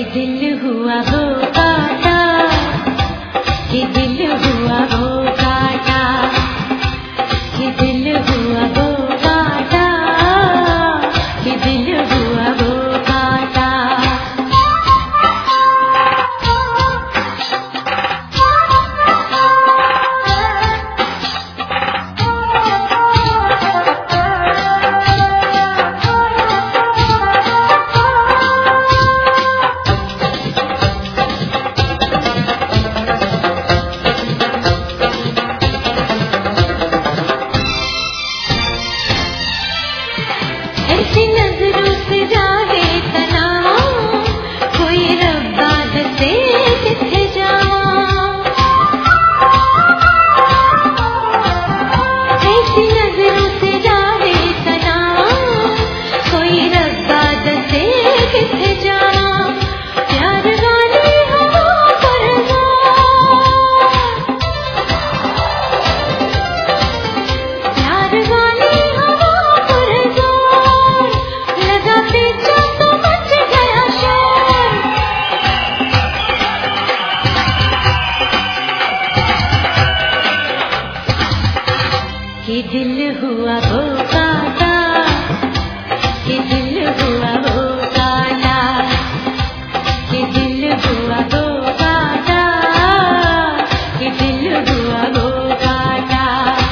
दिल हुआ वो काटा, कि दिल हुआ वो काटा, कि दिल हुआ वो काटा, कि दिल हुआ वो काटा। ऐसी नजरों से जाए तनाव, कोई रब्बा दसे किथे जावां। ऐसी नजरों से जाए तनाव, कोई रब्बा दसे किथे जावां। प्यार वाली हवा पर प्यार वाली हवा पर लगा पीछा तो मच गया शोर। कि दिल हुआ वो काटा, कि दिल हुआ वो काटा, कि दिल हुआ वो काटा, कि दिल हुआ वो काटा।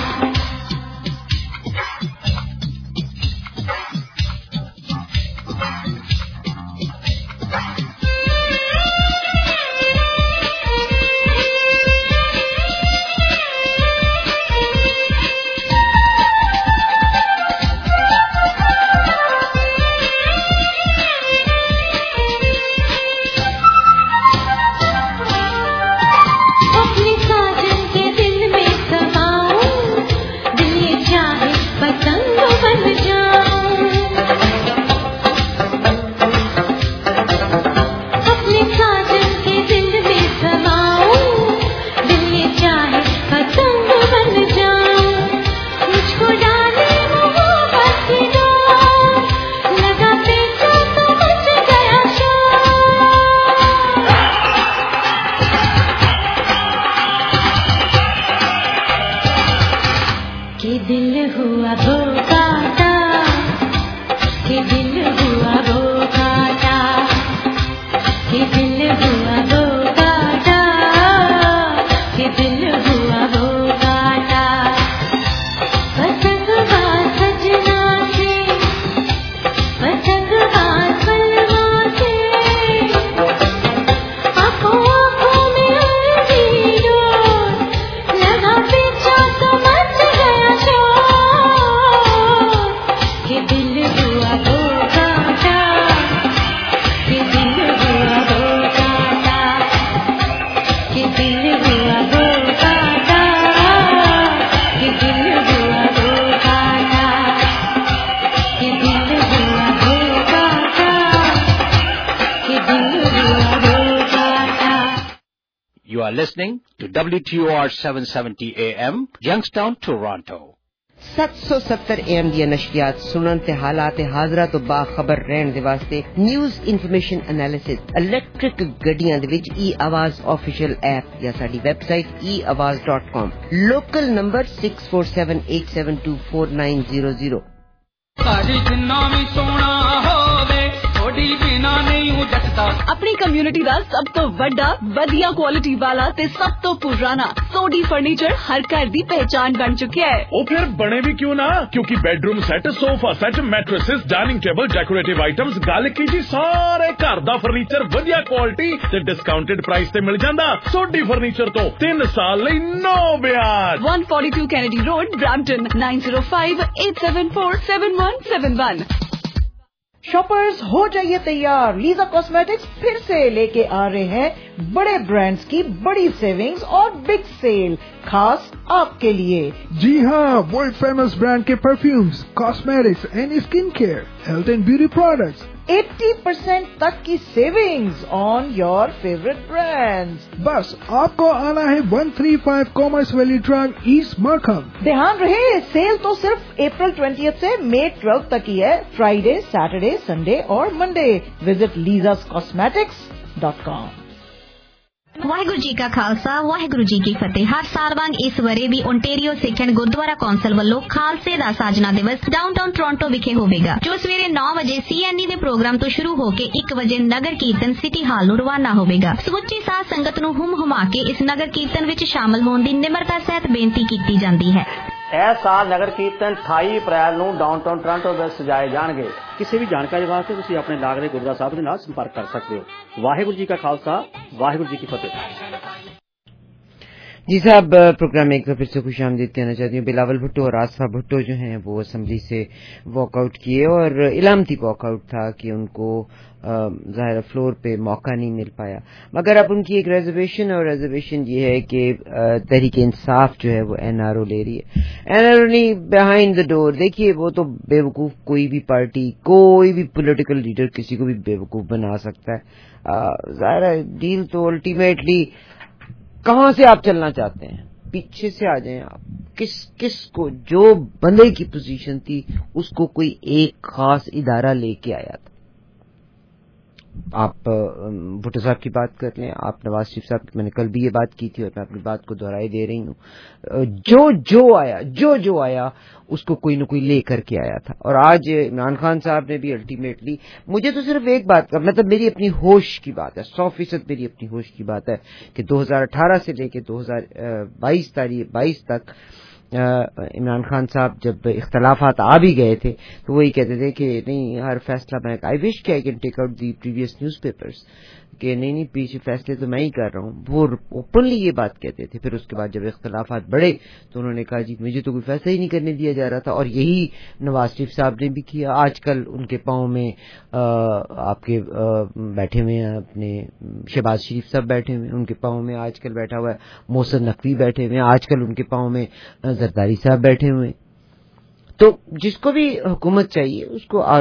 अपने साजन के दिल में समाऊं, दिल ये चाहे पतंग बन जाऊं। अपने साजन के दिल में समाऊं, दिल ये चाहे पतंग बन जाऊं। मुझको डाले मोहब्बत की डोर, लगा पीछा तो मच गया शोर। कि दिल हुआ वो काटा, कि दिल हुआ वो काटा, कि दिल हुआ वो काटा, कि दिल हुआ वो काटा। पतंगबाज सजना से, पतंगबाज बलवा से, आंखों आंखों में उलझी डोर, लगा पीछा तो मच गया शोर। कि दिल हुआ वो काटा, कि दिल हुआ वो काटा, कि दिल हुआ वो काटा, कि दिल हुआ वो काटा, कि दिल हुआ वो काटा, कि दिल हुआ वो काटा। You are listening to WTOR 770 AM, Youngstown, Toronto. 770 AM ਦੀਆਂ ਨਸ਼ਰੀਆਤ ਸੁਣਨ ਤੇ ਹਾਲਾਤ ਹਾਜ਼ਰਾ ਤੋਂ ਬਾਖਬਰ ਰਹਿਣ ਦੇ ਵਾਸਤੇ ਨਿਊਜ਼ ਇਨਫੋਰਮੇਸ਼ਨ ਐਨਾਲਿਸਿਸ ਇਲੈਕਟ੍ਰਿਕ ਗੱਡੀਆਂ ਦੇ ਵਿੱਚ e-ਆਵਾਜ਼ ਆਫੀਸ਼ੀਅਲ ਐਪ ਜਾਂ ਸਾਡੀ ਵੈਬਸਾਈਟ eawaz.com ਲੋਕਲ ਨੰਬਰ 6478724900। ਸਾਡੀ ਜਿੰਨਾ ਵੀ ਸੋਹਣਾ ਹੋਵੇ ਥੋੜੀ ਬਿਨਾ ਨਹੀਂ ਉਜਟਦਾ। ਆਪਣੀ ਕਮਿਊਨਿਟੀ ਦਾ ਸਭ ਤੋਂ ਵੱਡਾ ਵਧੀਆ ਕੁਆਲਿਟੀ ਵਾਲਾ ਤੇ ਸਭ ਤੋਂ ਪੁਰਾਣਾ ਸੋਡੀ ਫਰਨੀਚਰ ਹਰ ਘਰ ਦੀ ਪਹਿਚਾਨ ਬਣ ਚੁੱਕਿਆ ਹੈ। ਉਹ ਫਿਰ ਬਣੇ ਵੀ ਕਿਉਂ ਨਾ, ਕਿਉਂਕਿ bedroom set, sofa set, mattresses, dining table, decorative items, ਗੱਲ ਕੀ ਜੀ ਸਾਰੇ ਘਰ ਦਾ ਫਰਨੀਚਰ ਵਧੀਆ ਕੁਆਲਿਟੀ ਤੇ ਡਿਸਕਾਊਂਟਡ ਪ੍ਰਾਈਸ ਤੇ ਮਿਲ ਜਾਂਦਾ। ਸੋਡੀ ਫਰਨੀਚਰ ਤੋਂ 3 ਸਾਲ ਲਈ ਨੋ ਵਿਆਜ। 142 Kennedy Road, Brampton, 9058747171। शॉपर्स हो जाइए तैयार, लीजा कॉस्मेटिक्स फिर से लेके आ रहे हैं बड़े ब्रांड्स की बड़ी सेविंग्स और बिग सेल खास आपके लिए। जी हाँ, वर्ल्ड फेमस ब्रांड के perfumes, cosmetics and skin care, health and beauty products, 80% तक की savings on your favourite brands. बस आपको आना है 135 Commerce Valley Drive, East Markham. ध्यान रहे, सेल तो सिर्फ अप्रैल 20 से मई 12 तक ही है, फ्राइडे, सैटरडे, संडे और Monday. Visit Lisa's cosmetics, www.salwangisources.com। Waheguru ji ਕਾ ਖਾਲਸਾ ਵਾਹਿਗੁਰੂ ਜੀ ਕੀ ਫਤਿਹ। ਹਰ ਸਾਲ ਵਾਂਗ ਇਸ ਵਰੇ ਵੀ Ontario Sikh and Gurdwara council ਵੱਲੋਂ ਖਾਲਸੇ ਦਾ ਸਾਜਨਾ ਦਿਵਸ ਡਾਊਨਟਾਊਨ ਟੋਰਾਂਟੋ ਵਿਖੇ ਹੋਵੇਗਾ, ਜੋ ਸਵੇਰੇ 9 ਵਜੇ CNE ਦੇ ਪ੍ਰੋਗਰਾਮ ਤੋਂ ਸ਼ੁਰੂ ਹੋ ਕੇ 1 ਵਜੇ ਨਗਰ ਕੀਰਤਨ ਸਿਟੀ ਹਾਲ ਨੂੰ ਰਵਾਨਾ ਹੋਵੇਗਾ। ਸਮੁੱਚੀ ਸਾਧ ਸੰਗਤ ਨੂੰ ਹੁਮ-ਹੁਮਾ ਕੇ ਇਸ ਨਗਰ ਕੀਰਤਨ ਵਿੱਚ ਸ਼ਾਮਲ ਹੋਣ ਦੀ ਨਿਮਰਤਾ ਸਹਿਤ ਬੇਨਤੀ ਕੀਤੀ ਜਾਂਦੀ ਹੈ। ਇਸ ਸਾਲ ਨਗਰ ਕੀਰਤਨ 28 ਅਪ੍ਰੈਲ ਨੂੰ ਡਾਊਨਟਾਊਨ ਟੋਰਾਂਟੋ ਵਿੱਚ ਸਜਾਏ ਜਾਣਗੇ। ਕਿਸੇ ਵੀ ਜਾਣਕਾਰੀ ਵਾਸਤੇ ਤੁਸੀਂ ਆਪਣੇ ਲਾਗਲੇ ਗੁਰਦੁਆਰਾ ਸਾਹਿਬ ਦੇ ਨਾਲ ਸੰਪਰਕ ਕਰ ਸਕਦੇ ਹੋ। ਵਾਹਿਗੁਰੂ ਜੀ ਕਾ ਖਾਲਸਾ ਵਾਹਿਗुरु जी की फतेह। जी साहब, प्रोग्राम में एक बार फिर से खुश आमदीद कहना चाहती हूँ। बिलावल भुट्टो और आसफा भुट्टो जो हैं वो असेंबली से वॉकआउट किए और इलामती वॉकआउट था कि उनको ज़ाहिर फ्लोर पे मौका नहीं मिल पाया, मगर अब उनकी एक रिजर्वेशन ये है कि तहरीक इंसाफ जो है वो NRO ले रही है। NRO नहीं, बिहाइंड द डोर। देखिए, वो तो बेवकूफ़ कोई भी पार्टी, कोई भी पॉलिटिकल लीडर किसी को भी बेवकूफ़ बना सकता है। ज़ाहिर डील तो अल्टीमेटली कहाँ से आप चलना चाहते हैं, पीछे से आ जाएं आप। किस को जो बंदे की पोजीशन थी उसको कोई एक खास इदारा लेके आया था। आप भुट्टो साहब की बात कर लें, आप नवाज शरीफ साहब की, मैंने कल भी ये बात की थी और मैं अपनी बात को दोहराई दे रही हूँ। जो आया उसको कोई न कोई ले करके आया था। और आज इमरान खान साहब ने भी अल्टीमेटली, मुझे तो सिर्फ एक बात का मतलब, मेरी अपनी होश की बात है, 100% मेरी अपनी होश की बात है कि 2018 से लेके 2022 तक इमरान खान साहब जब इख्तलाफात आ भी गए थे तो वही कहते थे कि नहीं, हर फैसला मैं, आई विश कि I can take out the previous newspapers कि नहीं पीछे फैसले तो मैं ही कर रहा हूँ। वो ओपनली ये बात कहते थे। फिर उसके बाद जब इख्तलाफात बढ़े तो उन्होंने कहा जी मुझे तो कोई फैसला ही नहीं करने दिया जा रहा था। और यही नवाज शरीफ साहब ने भी किया। आजकल उनके पाँव में आपके बैठे हुए हैं अपने शहबाज शरीफ साहब बैठे हुए हैं, उनके पाँव में आजकल बैठा हुआ है मोहसिन नकवी बैठे हुए हैं, आजकल उनके पाँव में जरदारी साहब बैठे हुए हैं। तो जिसको भी हुकूमत चाहिए उसको, और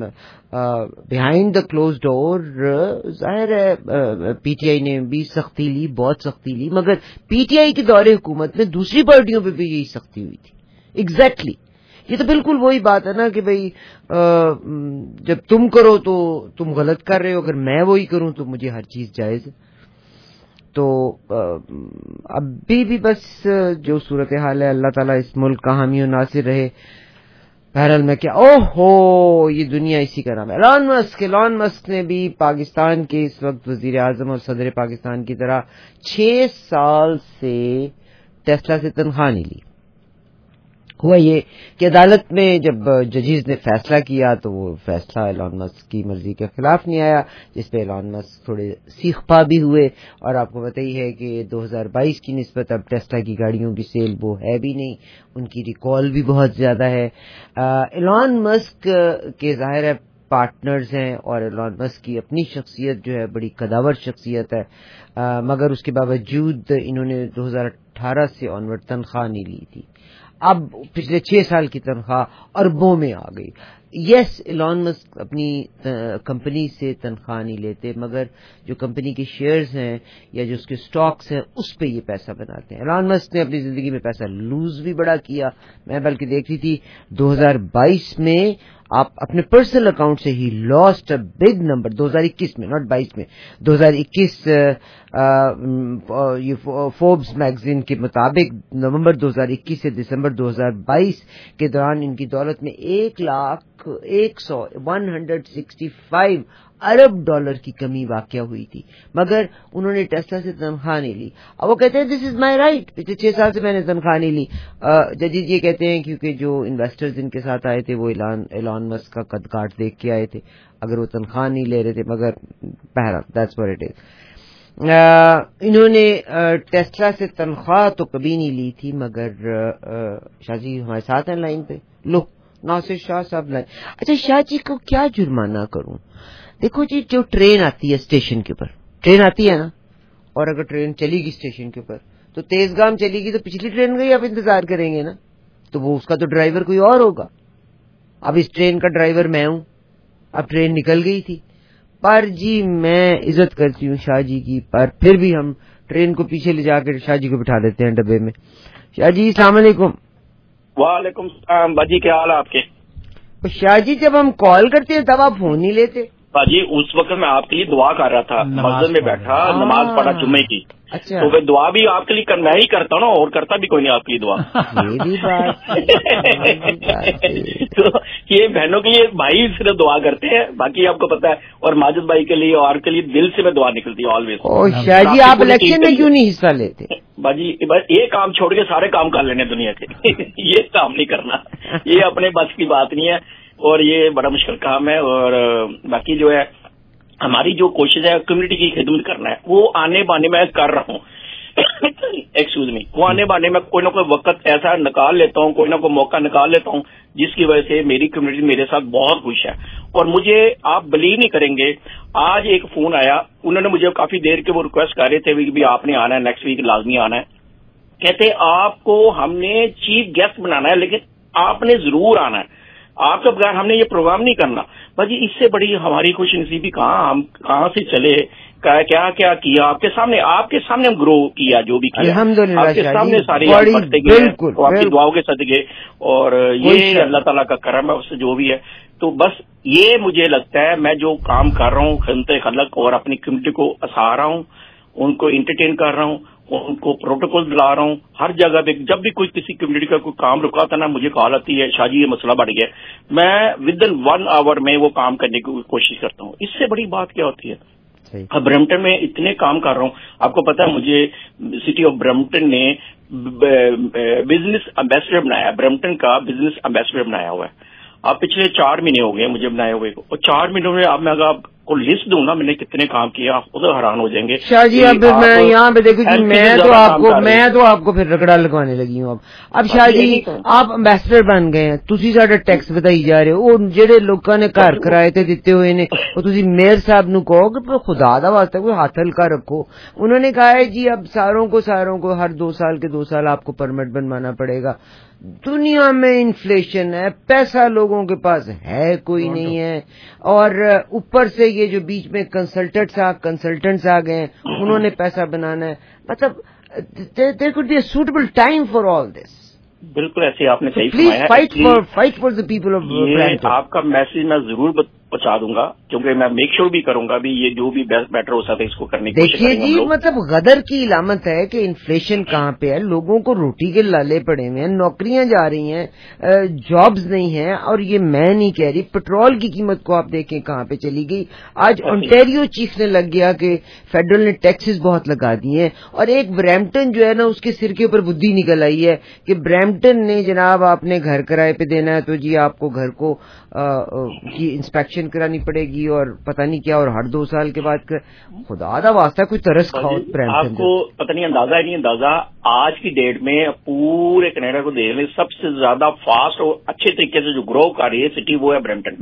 बिहाइंड द क्लोज डोर जाहिर है PTI ने भी सख्ती ली, बहुत सख्ती ली, मगर PTI के दौरे हुकूमत में दूसरी पार्टियों पे भी यही सख्ती हुई थी। एग्जैक्टली ये तो बिल्कुल वही बात है ना कि भाई जब तुम करो तो तुम गलत कर रहे हो, अगर मैं वही करूं तो मुझे हर चीज जायज है। तो अभी भी बस जो सूरत हाल है, अल्लाह ताला इस मुल्क का हामी और नासिर रहे। बहरहाल मैं क्या, ओहो ये दुनिया इसी का नाम है। एलॉन मस्क ने भी पाकिस्तान के इस वक्त वजीर आजम और सदर पाकिस्तान की तरह 6 साल से टेस्ला से तनख्वाह नहीं ली। हुआ ये कि अदालत में जब जजेस ने फैसला किया तो वो फैसला एलॉन मस्क की मर्जी के खिलाफ नहीं आया, जिसपे एलॉन मस्क थोड़े सीखपा भी हुए। और आपको पता ही है कि 2022 की निस्बत अब टेस्ला की गाड़ियों की सेल वो है भी नहीं, उनकी रिकॉल भी बहुत ज्यादा है। एलॉन मस्क के जाहिर है पार्टनर्स हैं और एलॉन मस्क की अपनी शख्सियत जो है बड़ी कदावर शख्सियत है, मगर उसके बावजूद इन्होंने 2018 से ऑनवर्ड तनख्वाह नहीं ली थी। अब पिछले 6 साल की तनख्वाह अरबों में आ गई। यस, एलॉन मस्क अपनी कंपनी से तनख्वाह नहीं लेते, मगर जो कंपनी के शेयर्स हैं या जो उसके स्टॉक्स हैं उस पे ये पैसा बनाते हैं। एलॉन मस्क ने अपनी जिंदगी में पैसा लूज भी बड़ा किया। मैं बल्कि देख रही थी 2022 में आप अपने पर्सनल अकाउंट से ही लॉस्ट अ बिग नंबर। 2021 में, नॉट 22 में, 2021 ये फोर्ब्स मैगजीन के मुताबिक नवंबर 2021 से दिसंबर 2022 के दौरान इनकी दौलत में 1,165 अरब डॉलर की कमी वाक़या हुई थी, मगर उन्होंने टेस्ला से तनख्वाह नहीं ली। अब वो कहते हैं दिस इज माय राइट, पिछले 6 साल से मैंने तनख्वाह नहीं ली। जजीज ये कहते हैं क्योंकि जो इन्वेस्टर्स इनके साथ आए थे वो एलॉन मस्क का कद काट देख के आए थे, अगर वो तनख्वाह नहीं ले रहे थे। मगर बहरहाल दैट्स व्हाट इट इज। इन्होंने टेस्ला से तनख्वाह तो कभी नहीं ली थी, मगर शाह जी हमारे साथ हैं लाइन पे। लो नासिर शाह साहब लाइन। अच्छा, शाह जी को क्या जुर्माना करूं? देखो जी, जो ट्रेन आती है स्टेशन के ऊपर, ट्रेन आती है ना, और अगर ट्रेन चलेगी स्टेशन के ऊपर तो तेजगाम चलेगी तो पिछली ट्रेन का ही आप इंतजार करेंगे ना, तो वो उसका तो ड्राइवर कोई और होगा। अब इस ट्रेन का ड्राइवर मैं हूं। अब ट्रेन निकल गई थी, पर जी मैं इज्जत करती हूँ शाह जी की, पर फिर भी हम ट्रेन को पीछे ले जाकर शाह जी को बिठा देते हैं डब्बे में। शाह जी अस्सलाम वालेकुम। वालेकुम सलाम। बाजी क्या हाल है आपके? शाह जी जब हम कॉल करते हैं तब आप फोन नहीं लेते। बाजी उस वक्त मैं आपके लिए दुआ कर रहा था, मस्जिद में बैठा, नमाज पढ़ा जुम्मे की। अच्छा, तो मैं दुआ भी आपके लिए मैं ही करता हूँ ना, और करता भी कोई नहीं आपके लिए दुआ। ये भी बात तो ये बहनों के लिए भाई सिर्फ दुआ करते हैं, बाकी आपको पता है। और माजिद भाई के लिए और के लिए दिल से मैं दुआ निकलती है ऑलवेज। ओ शाह जी, आप इलेक्शन में क्यों नहीं हिस्सा लेते? बाजी बस ये काम छोड़ के सारे काम कर लेने दुनिया के ये काम नहीं करना, ये अपने बस की बात नहीं है, और ये बड़ा मुश्किल काम है। और बाकी जो है हमारी जो कोशिश है कम्युनिटी की खिदमत करना है, वो आने बाने में कर रहा हूँ। एक्सक्यूज मी, वो आने बाने में कोई ना कोई वक्त ऐसा निकाल लेता हूँ, कोई ना कोई मौका निकाल लेता हूँ, जिसकी वजह से मेरी कम्युनिटी मेरे साथ बहुत खुश है। और मुझे आप बिलीव नहीं करेंगे, आज एक फोन आया, उन्होंने मुझे काफी देर के वो रिक्वेस्ट कर रहे थे कि भी आपने आना है, नेक्स्ट वीक लाजमी आना है। कहते आपको हमने चीफ गेस्ट बनाना है, लेकिन आपने जरूर आना है, आपके बगैर हमने ये प्रोग्राम नहीं करना। भाजी इससे बड़ी हमारी खुश नसीबी कहाँ, हम कहाँ से चले, क्या क्या किया आपके सामने हम ग्रो किया, जो भी किया आपके सामने सारी पढ़ते गए, आपकी दुआओं के सदके, और ये अल्लाह ताला का करम है, उससे जो भी है। तो बस ये मुझे लगता है मैं जो काम कर रहा हूँ खिदमत खलक और अपनी कम्युनिटी को हंसा रहा हूँ, उनको इंटरटेन कर रहा हूँ, उनको प्रोटोकॉल दिला रहा हूँ। हर जगह पे जब भी कोई किसी कम्युनिटी का कोई काम रुका था ना, मुझे कॉल आती है, शाह जी ये मसला बढ़ गया, मैं विद इन 1 आवर में वो काम करने की कोशिश करता हूँ। इससे बड़ी बात क्या होती है? अब ब्रैम्पटन में इतने काम कर रहा हूँ, आपको पता है मुझे सिटी ऑफ ब्रैम्पटन ने बिजनेस एम्बेसडर बनाया, ब्रैम्पटन का बिजनेस एम्बेसडर बनाया हुआ है। अब पिछले 4 महीने हो गए मुझे बनाए हुए को, और 4 महीनों में अब मैं अगर आपको लिस्ट दूं ना मैंने कितने काम किया, आप खुद हैरान हो जाएंगे। शाह जी अब मैं यहाँ पे देखो जी, मैं तो आपको फिर रगड़ा लगवाने लगी हूँ। अब शाह जी आप एम्बेसडर बन गए हैं, तुसी साडा टैक्स बताई जा रहे हो, और जेडे लोगों ने घर किराए ते दिते हुए ने, और तुसी मेयर साहब नू कहो कि खुदा दा वास्ता कोई हाथ हल्का रखो। उन्होंने कहा है जी अब सारों को हर 2 साल के 2 साल आपको परमिट बनवाना पड़ेगा। दुनिया में इन्फ्लेशन है, पैसा लोगों के पास है कोई नहीं है, और ऊपर से ये जो बीच में कंसल्टेंट्स आ गए, उन्होंने पैसा बनाना है। मतलब there could be a suitable time for all this. बिल्कुल ऐसे आपने सही फरमाया। Fight for the people of Brampton. आपका मैसेज मैं जरूर पहुंचा दूंगा, क्योंकि मैं मेक श्योर भी करूंगा भी ये जो भी बेटर हो सकता है इसको करने की कोशिश करेंगे। देखिए जी, मतलब गदर की इलामत है कि इन्फ्लेशन कहाँ पे है, लोगों को रोटी के लाले पड़े हुए हैं, नौकरियां जा रही हैं, जॉब्स नहीं है। और ये मैं नहीं कह रही, पेट्रोल की कीमत को आप देखें कहाँ पे चली गई। आज ओंटारियो चीखने लग गया कि फेडरल ने टैक्सेस बहुत लगा दिए हैं, और एक ब्रैम्पटन जो है ना उसके सिर के ऊपर बुद्धि निकल आई है कि ब्रैम्पटन ने जनाब आपने घर किराए पे देना है तो जी आपको घर को की इंस्पेक्शन करानी पड़ेगी और पता नहीं क्या, और हर 2 साल के बाद खुदा दा वास्ता कोई तरस खाओ। आपको पता नहीं अंदाजा है नहीं अंदाजा, आज की डेट में पूरे कनाडा को देख लें सबसे ज्यादा फास्ट और अच्छे तरीके से जो ग्रो कर रही है सिटी वो है ब्रैम्पटन।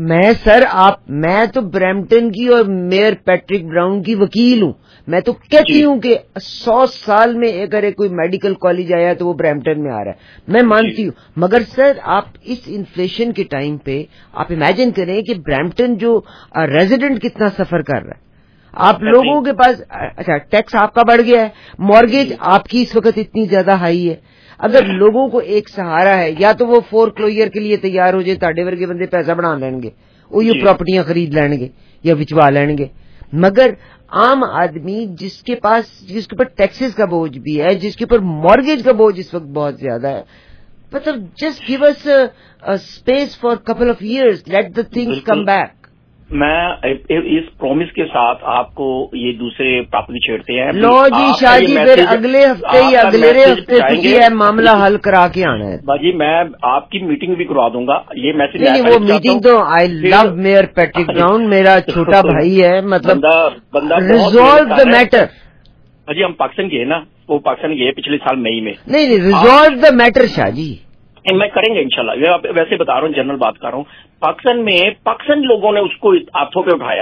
मैं तो ब्रैम्पटन की और मेयर पैट्रिक ब्राउन की वकील हूँ। मैं तो कहती हूँ कि 100 साल में अगर कोई मेडिकल कॉलेज आया तो वो ब्रैम्पटन में आ रहा है, मैं मानती हूँ। मगर सर आप इस इन्फ्लेशन के टाइम पे आप इमेजिन करें कि ब्रैम्पटन जो रेजिडेंट कितना सफर कर रहा है। आप लोगों के पास अच्छा टैक्स आपका बढ़ गया है, मॉर्गेज आपकी इस वक्त इतनी ज्यादा हाई है। अगर लोगों को एक सहारा है, या तो वो फोरक्लोजर के लिए तैयार हो जाए, ताड़े वर्गे बंदे पैसा बना लेंगे, वो ये प्रॉपर्टियां खरीद लेंगे या बिचवा लेंगे। मगर आम आदमी जिसके ऊपर टैक्सेस का बोझ भी है, जिसके ऊपर मॉर्गेज का बोझ इस वक्त बहुत ज्यादा है, मतलब just give us space for couple of years, let the things come back. मैं इस प्रॉमिस के साथ आपको ये दूसरे प्रॉपर्टी छेड़ते हैं। लो जी शाह जी, फिर अगले हफ्ते या अगले हफ्ते तुझे मामला हल करा के आना है। बाजी मैं आपकी मीटिंग भी करवा दूंगा, ये मैसेज नहीं वो मीटिंग तो I love Mayor Patrick Brown, मेरा छोटा भाई है, मतलब रिजॉल्व द मैटर। जी हम पाकिस्तान गए ना, वो पाकिस्तान गए पिछले साल मई में। नहीं resolve the matter Shah ji, मैं करेंगे इंशाल्लाह। वैसे बता रहा हूँ, जनरल बात कर रहा हूँ। पाकिस्तान लोगों ने उसको हाथों पे उठाया,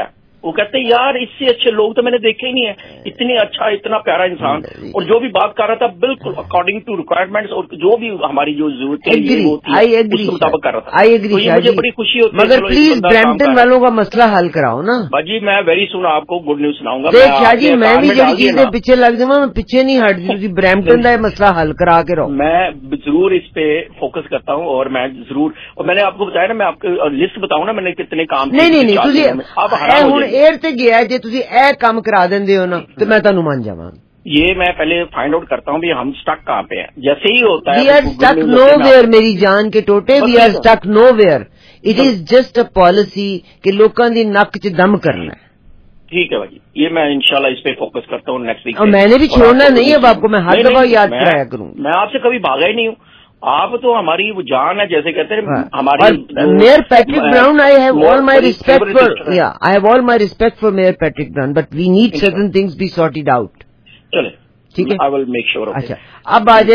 वो कहते हैं यार इससे अच्छे लोग तो मैंने देखे ही नहीं है, इतने अच्छा इतना प्यारा इंसान, और जो भी बात कर रहा था बिल्कुल अकॉर्डिंग टू रिक्वायरमेंट्स और जो भी हमारी जो जरूरत है उसके मुताबिक कर रहा था। तो ये मुझे बड़ी खुशी होती है। मगर प्लीज ब्रैम्पटन वालों का मसला हल कराओ ना बाजी। मैं वेरी सुन आपको गुड न्यूज सुनाऊंगा। शाहजी मैं भी जी चीजें पीछे लग जावा, मैं पीछे नहीं हटती, ब्रैम्पटन का मसला हल करा के रहो। मैं जरूर इस पे फोकस करता हूँ और मैं जरूर, और मैंने आपको बताया ना, मैं आपको लिस्ट बताऊँ ना मैंने कितने काम नहीं ਹੁਣ एयर ਤੇ ਗਿਆ ਜੇ ਤੁਸੀਂ ਇਹ ਕੰਮ ਕਰਾ ਦਿੰਦੇ ਹੋ ना तो मैं ਤੁਹਾਨੂੰ मान जावा। ये मैं पहले फाइंड आउट करता हूँ भी हम स्टक कहाँ पे हैं। जैसे ही होता है वी आर स्टक नोवेयर मेरी जान के टोटे, we are stuck nowhere. It is just a policy कि लोगों की नक च दम करना है। ठीक है भाई, ये मैं इंशाल्लाह इस पे फोकस करता हूँ नेक्स्ट वीक। और मैंने भी छोड़ना नहीं है, आपको मैं हर दफा याद कराया करूँ। मैं आपसे कभी भागा ही नहीं हूँ, आप तो हमारी वो जान है, जैसे कहते हैं हमारी। Mayor Patrick Brown, I have all my respect for, I have all my respect for Mayor Patrick Brown, but we need certain things be sorted out. चले ठीक है, आई विल मेक श्योर। अच्छा अब आ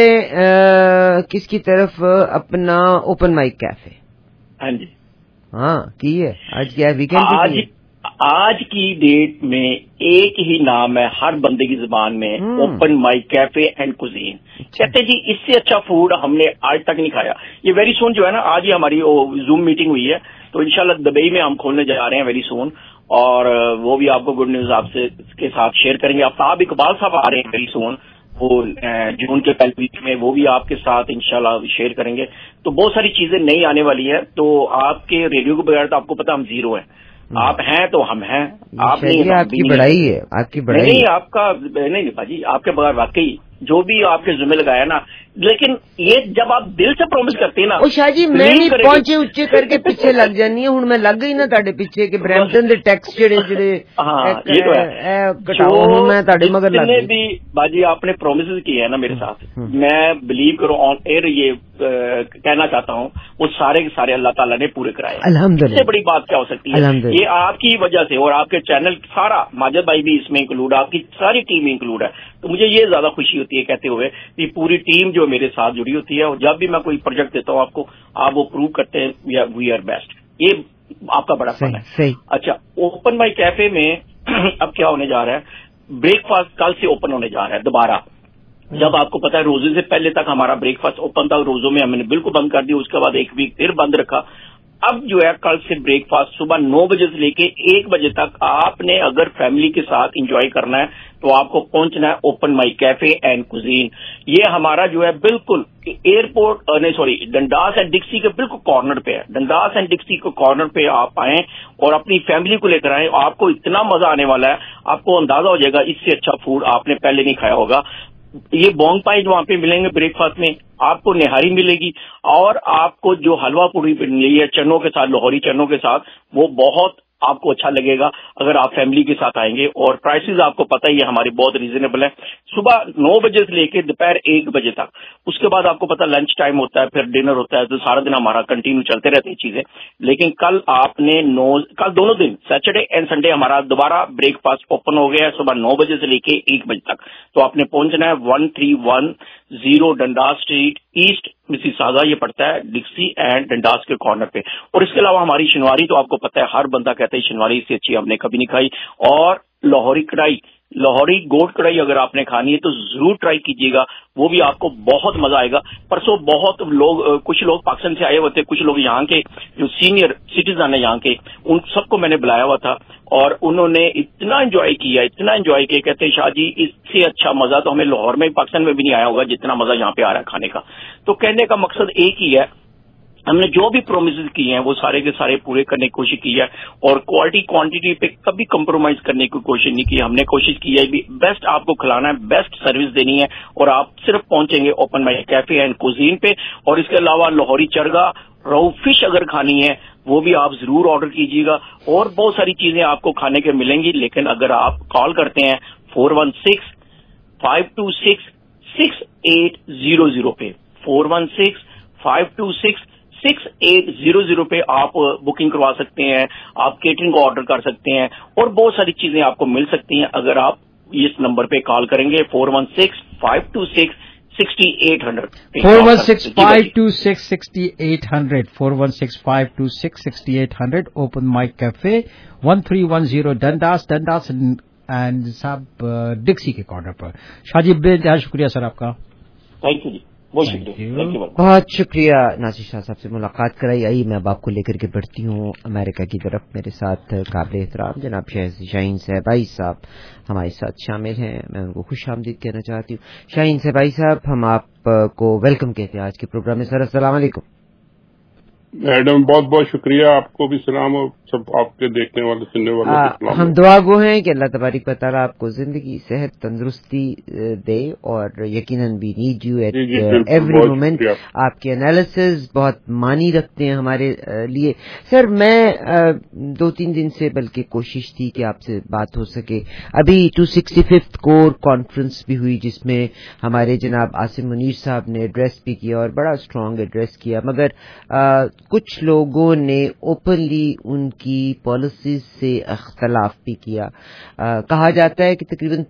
जाए किसकी तरफ, अपना ओपन माइक कैफे। हाँ जी, हाँ की है आज, क्या है वीकेंड? आज की डेट में एक ही नाम है हर बंदे की जुबान में, open mic cafe and cuisine. कहते जी इससे अच्छा फूड हमने आज तक नहीं खाया। ये वेरी सून जो है ना, आज ही हमारी जूम मीटिंग हुई है, तो इंशाल्लाह दुबई में हम खोलने जा रहे हैं वेरी सून, और वो भी आपको गुड न्यूज आपसे के साथ शेयर करेंगे। आफ्ताब इकबाल साहब आ रहे हैं वेरी सून, वो जून के पहले वीक में, वो भी आपके साथ इंशाल्लाह शेयर करेंगे। तो बहुत सारी चीजें नई आने वाली है। तो आपके रेडियो के बगैर तो आपको पता हम जीरो हैं, आप हैं तो हम हैं, आप नहीं, आपकी बड़ाई है, आपकी बड़ाई नहीं, आपका नहीं भाजी, आपके बगैर वाकई जो भी आपके जुम्मे लगाया ना, लेकिन ये जब आप दिल से प्रॉमिस करते हैं ना। ओ शाहजी मैं भी पहुंचे उच्चे करके पीछे लग जानी है, हुण मैं लग गई ना ताड़े पीछे कि ब्रैम्पटन दे टैक्स जेड़े हाँ ये तो है, जो मैं ताड़े मगर लग गई। भी बाजी आपने प्रोमिस किए हैं ना मेरे साथ, मैं बिलीव करो ऑन एयर ये कहना चाहता हूँ, वो सारे के सारे अल्लाह ताला ने पूरे कराए। अल्हम्दुलिल्लाह, इससे बड़ी बात क्या हो सकती है? ये आपकी वजह से, और आपके चैनल सारा, माजिद भाई भी इसमें इंक्लूड, आपकी सारी टीम इंक्लूड है। तो मुझे ये ज्यादा खुशी होती है कहते हुए कि पूरी टीम जो मेरे साथ जुड़ी होती है, और जब भी मैं कोई प्रोजेक्ट देता हूँ आपको, आप वो प्रूव करते हैं वी आर बेस्ट। ये आपका बड़ा फन है। सही। अच्छा, ओपन माई कैफे में अब क्या होने जा रहा है, ब्रेकफास्ट कल से ओपन होने जा रहा है दोबारा। जब आपको पता है रोजे से पहले तक हमारा ब्रेकफास्ट ओपन था, रोजों में हमने बिल्कुल बंद कर दिया, उसके बाद एक वीक फिर बंद रखा। अब जो है कल से ब्रेकफास्ट सुबह 9 बजे से लेके 1 बजे तक आपने अगर फैमिली के साथ एंजॉय करना है तो आपको पहुंचना है open my cafe and cuisine. ये हमारा जो है बिल्कुल एयरपोर्ट नहीं सॉरी डंडास एंड डिक्सी के बिल्कुल कॉर्नर पे है। डंडास एंड डिक्सी के कॉर्नर पे आप आए और अपनी फैमिली को लेकर आए, आपको इतना मजा आने वाला है, आपको अंदाजा हो जाएगा इससे अच्छा फूड आपने पहले नहीं खाया होगा। ये बोंग पाई जो वहां पे मिलेंगे ब्रेकफास्ट में, आपको निहारी मिलेगी, और आपको जो हलवा पूरी मिली है चनों के साथ, लाहौरी चनों के साथ, वो बहुत आपको अच्छा लगेगा अगर आप फैमिली के साथ आएंगे। और प्राइसेस आपको पता ही है हमारी बहुत रीजनेबल है, सुबह 9 बजे से लेके दोपहर 1 बजे तक। उसके बाद आपको पता लंच टाइम होता है, फिर डिनर होता है, तो सारा दिन हमारा कंटिन्यू चलते रहती है चीजें। लेकिन कल आपने कल दोनों दिन सैटरडे एंड संडे हमारा दोबारा ब्रेकफास्ट ओपन हो गया है सुबह 9 बजे से लेके 1 बजे तक। तो आपने पहुंचना है 1310 डंडास स्ट्रीट ईस्ट मिसिसागा, ये पड़ता है डिक्सी एंड डंडास के कॉर्नर पे। और इसके अलावा हमारी शनिवारी तो आपको पता है, हर बंदा कहता है शनिवारी इससे अच्छी हमने कभी नहीं खाई। और लाहौरी कढ़ाई, लाहौरी गोट कढ़ाई अगर आपने खानी है तो जरूर ट्राई कीजिएगा, वो भी आपको बहुत मजा आएगा। परसों बहुत लोग, कुछ लोग पाकिस्तान से आए हुए थे, कुछ लोग यहाँ के जो सीनियर सिटीजन है यहाँ के, उन सबको मैंने बुलाया हुआ था और उन्होंने इतना एंजॉय किया, इतना एंजॉय किया, कहते हैं शाह जी इससे अच्छा मजा तो हमें लाहौर में पाकिस्तान में भी नहीं आया होगा जितना मजा यहाँ पे आ रहा है खाने का। तो कहने का मकसद एक ही है, हमने जो भी प्रोमिस किए हैं वो सारे के सारे पूरे करने की कोशिश की है, और क्वालिटी क्वांटिटी पे कभी कंप्रोमाइज करने की कोशिश नहीं की। हमने कोशिश की है भी बेस्ट आपको खिलाना है, बेस्ट सर्विस देनी है, और आप सिर्फ पहुंचेंगे open my cafe and cuisine पे। और इसके अलावा लाहौरी चरगा, रोहू फिश अगर खानी है वो भी आप जरूर ऑर्डर कीजिएगा, और बहुत सारी चीजें आपको खाने के मिलेंगी। लेकिन अगर आप कॉल करते हैं 416-526-6800 पे, 416-526-6800 पे आप बुकिंग करवा सकते हैं, आप केटरिंग को ऑर्डर कर सकते हैं, और बहुत सारी चीजें आपको मिल सकती हैं अगर आप इस नंबर पे कॉल करेंगे 416-526 6800 416-526-6800 416-526-6800 Open Mic Cafe 1310 Dundas and साहब डिक्सी के कॉर्नर पर। शाजी बेहद शुक्रिया सर आपका। थैंक यू जी, बहुत शुक्रिया। बहुत शुक्रिया नासिर शाह साहब से मुलाकात कराई। आई मैं अब आपको लेकर के बढ़ती हूँ अमेरिका की तरफ। मेरे साथ काबिल एहतराम जनाब शाहीन सहबाई साहब हमारे साथ शामिल हैं। मैं उनको खुश आमदीद कहना चाहती हूँ। शाहीन सहबाई साहब, हम आपको वेलकम कहते हैं आज के प्रोग्राम में। सर अस्सलाम वालेकुम। मैडम बहुत बहुत शुक्रिया, आपको भी सलाम और सब आपके देखने वाले सुनने वालों को सलाम। हम दुआ गो हैं कि अल्लाह तबारिक व तआला आपको जिंदगी, सेहत, तंदुरुस्ती दे और यकीनन भी need you at every moment. आपके एनालिसिस बहुत मानी रखते हैं हमारे लिए। सर मैं 2-3 दिन से बल्कि कोशिश थी कि आपसे बात हो सके। अभी 265th कोर कॉन्फ्रेंस भी हुई जिसमें हमारे जनाब आसिम मुनीर साहब ने एड्रेस भी किया और बड़ा स्ट्रॉन्ग एड्रेस किया, मगर कुछ लोगों ने ओपनली उनकी पॉलिसीज से अख्तलाफ भी किया। कहा जाता है कि तकरीबन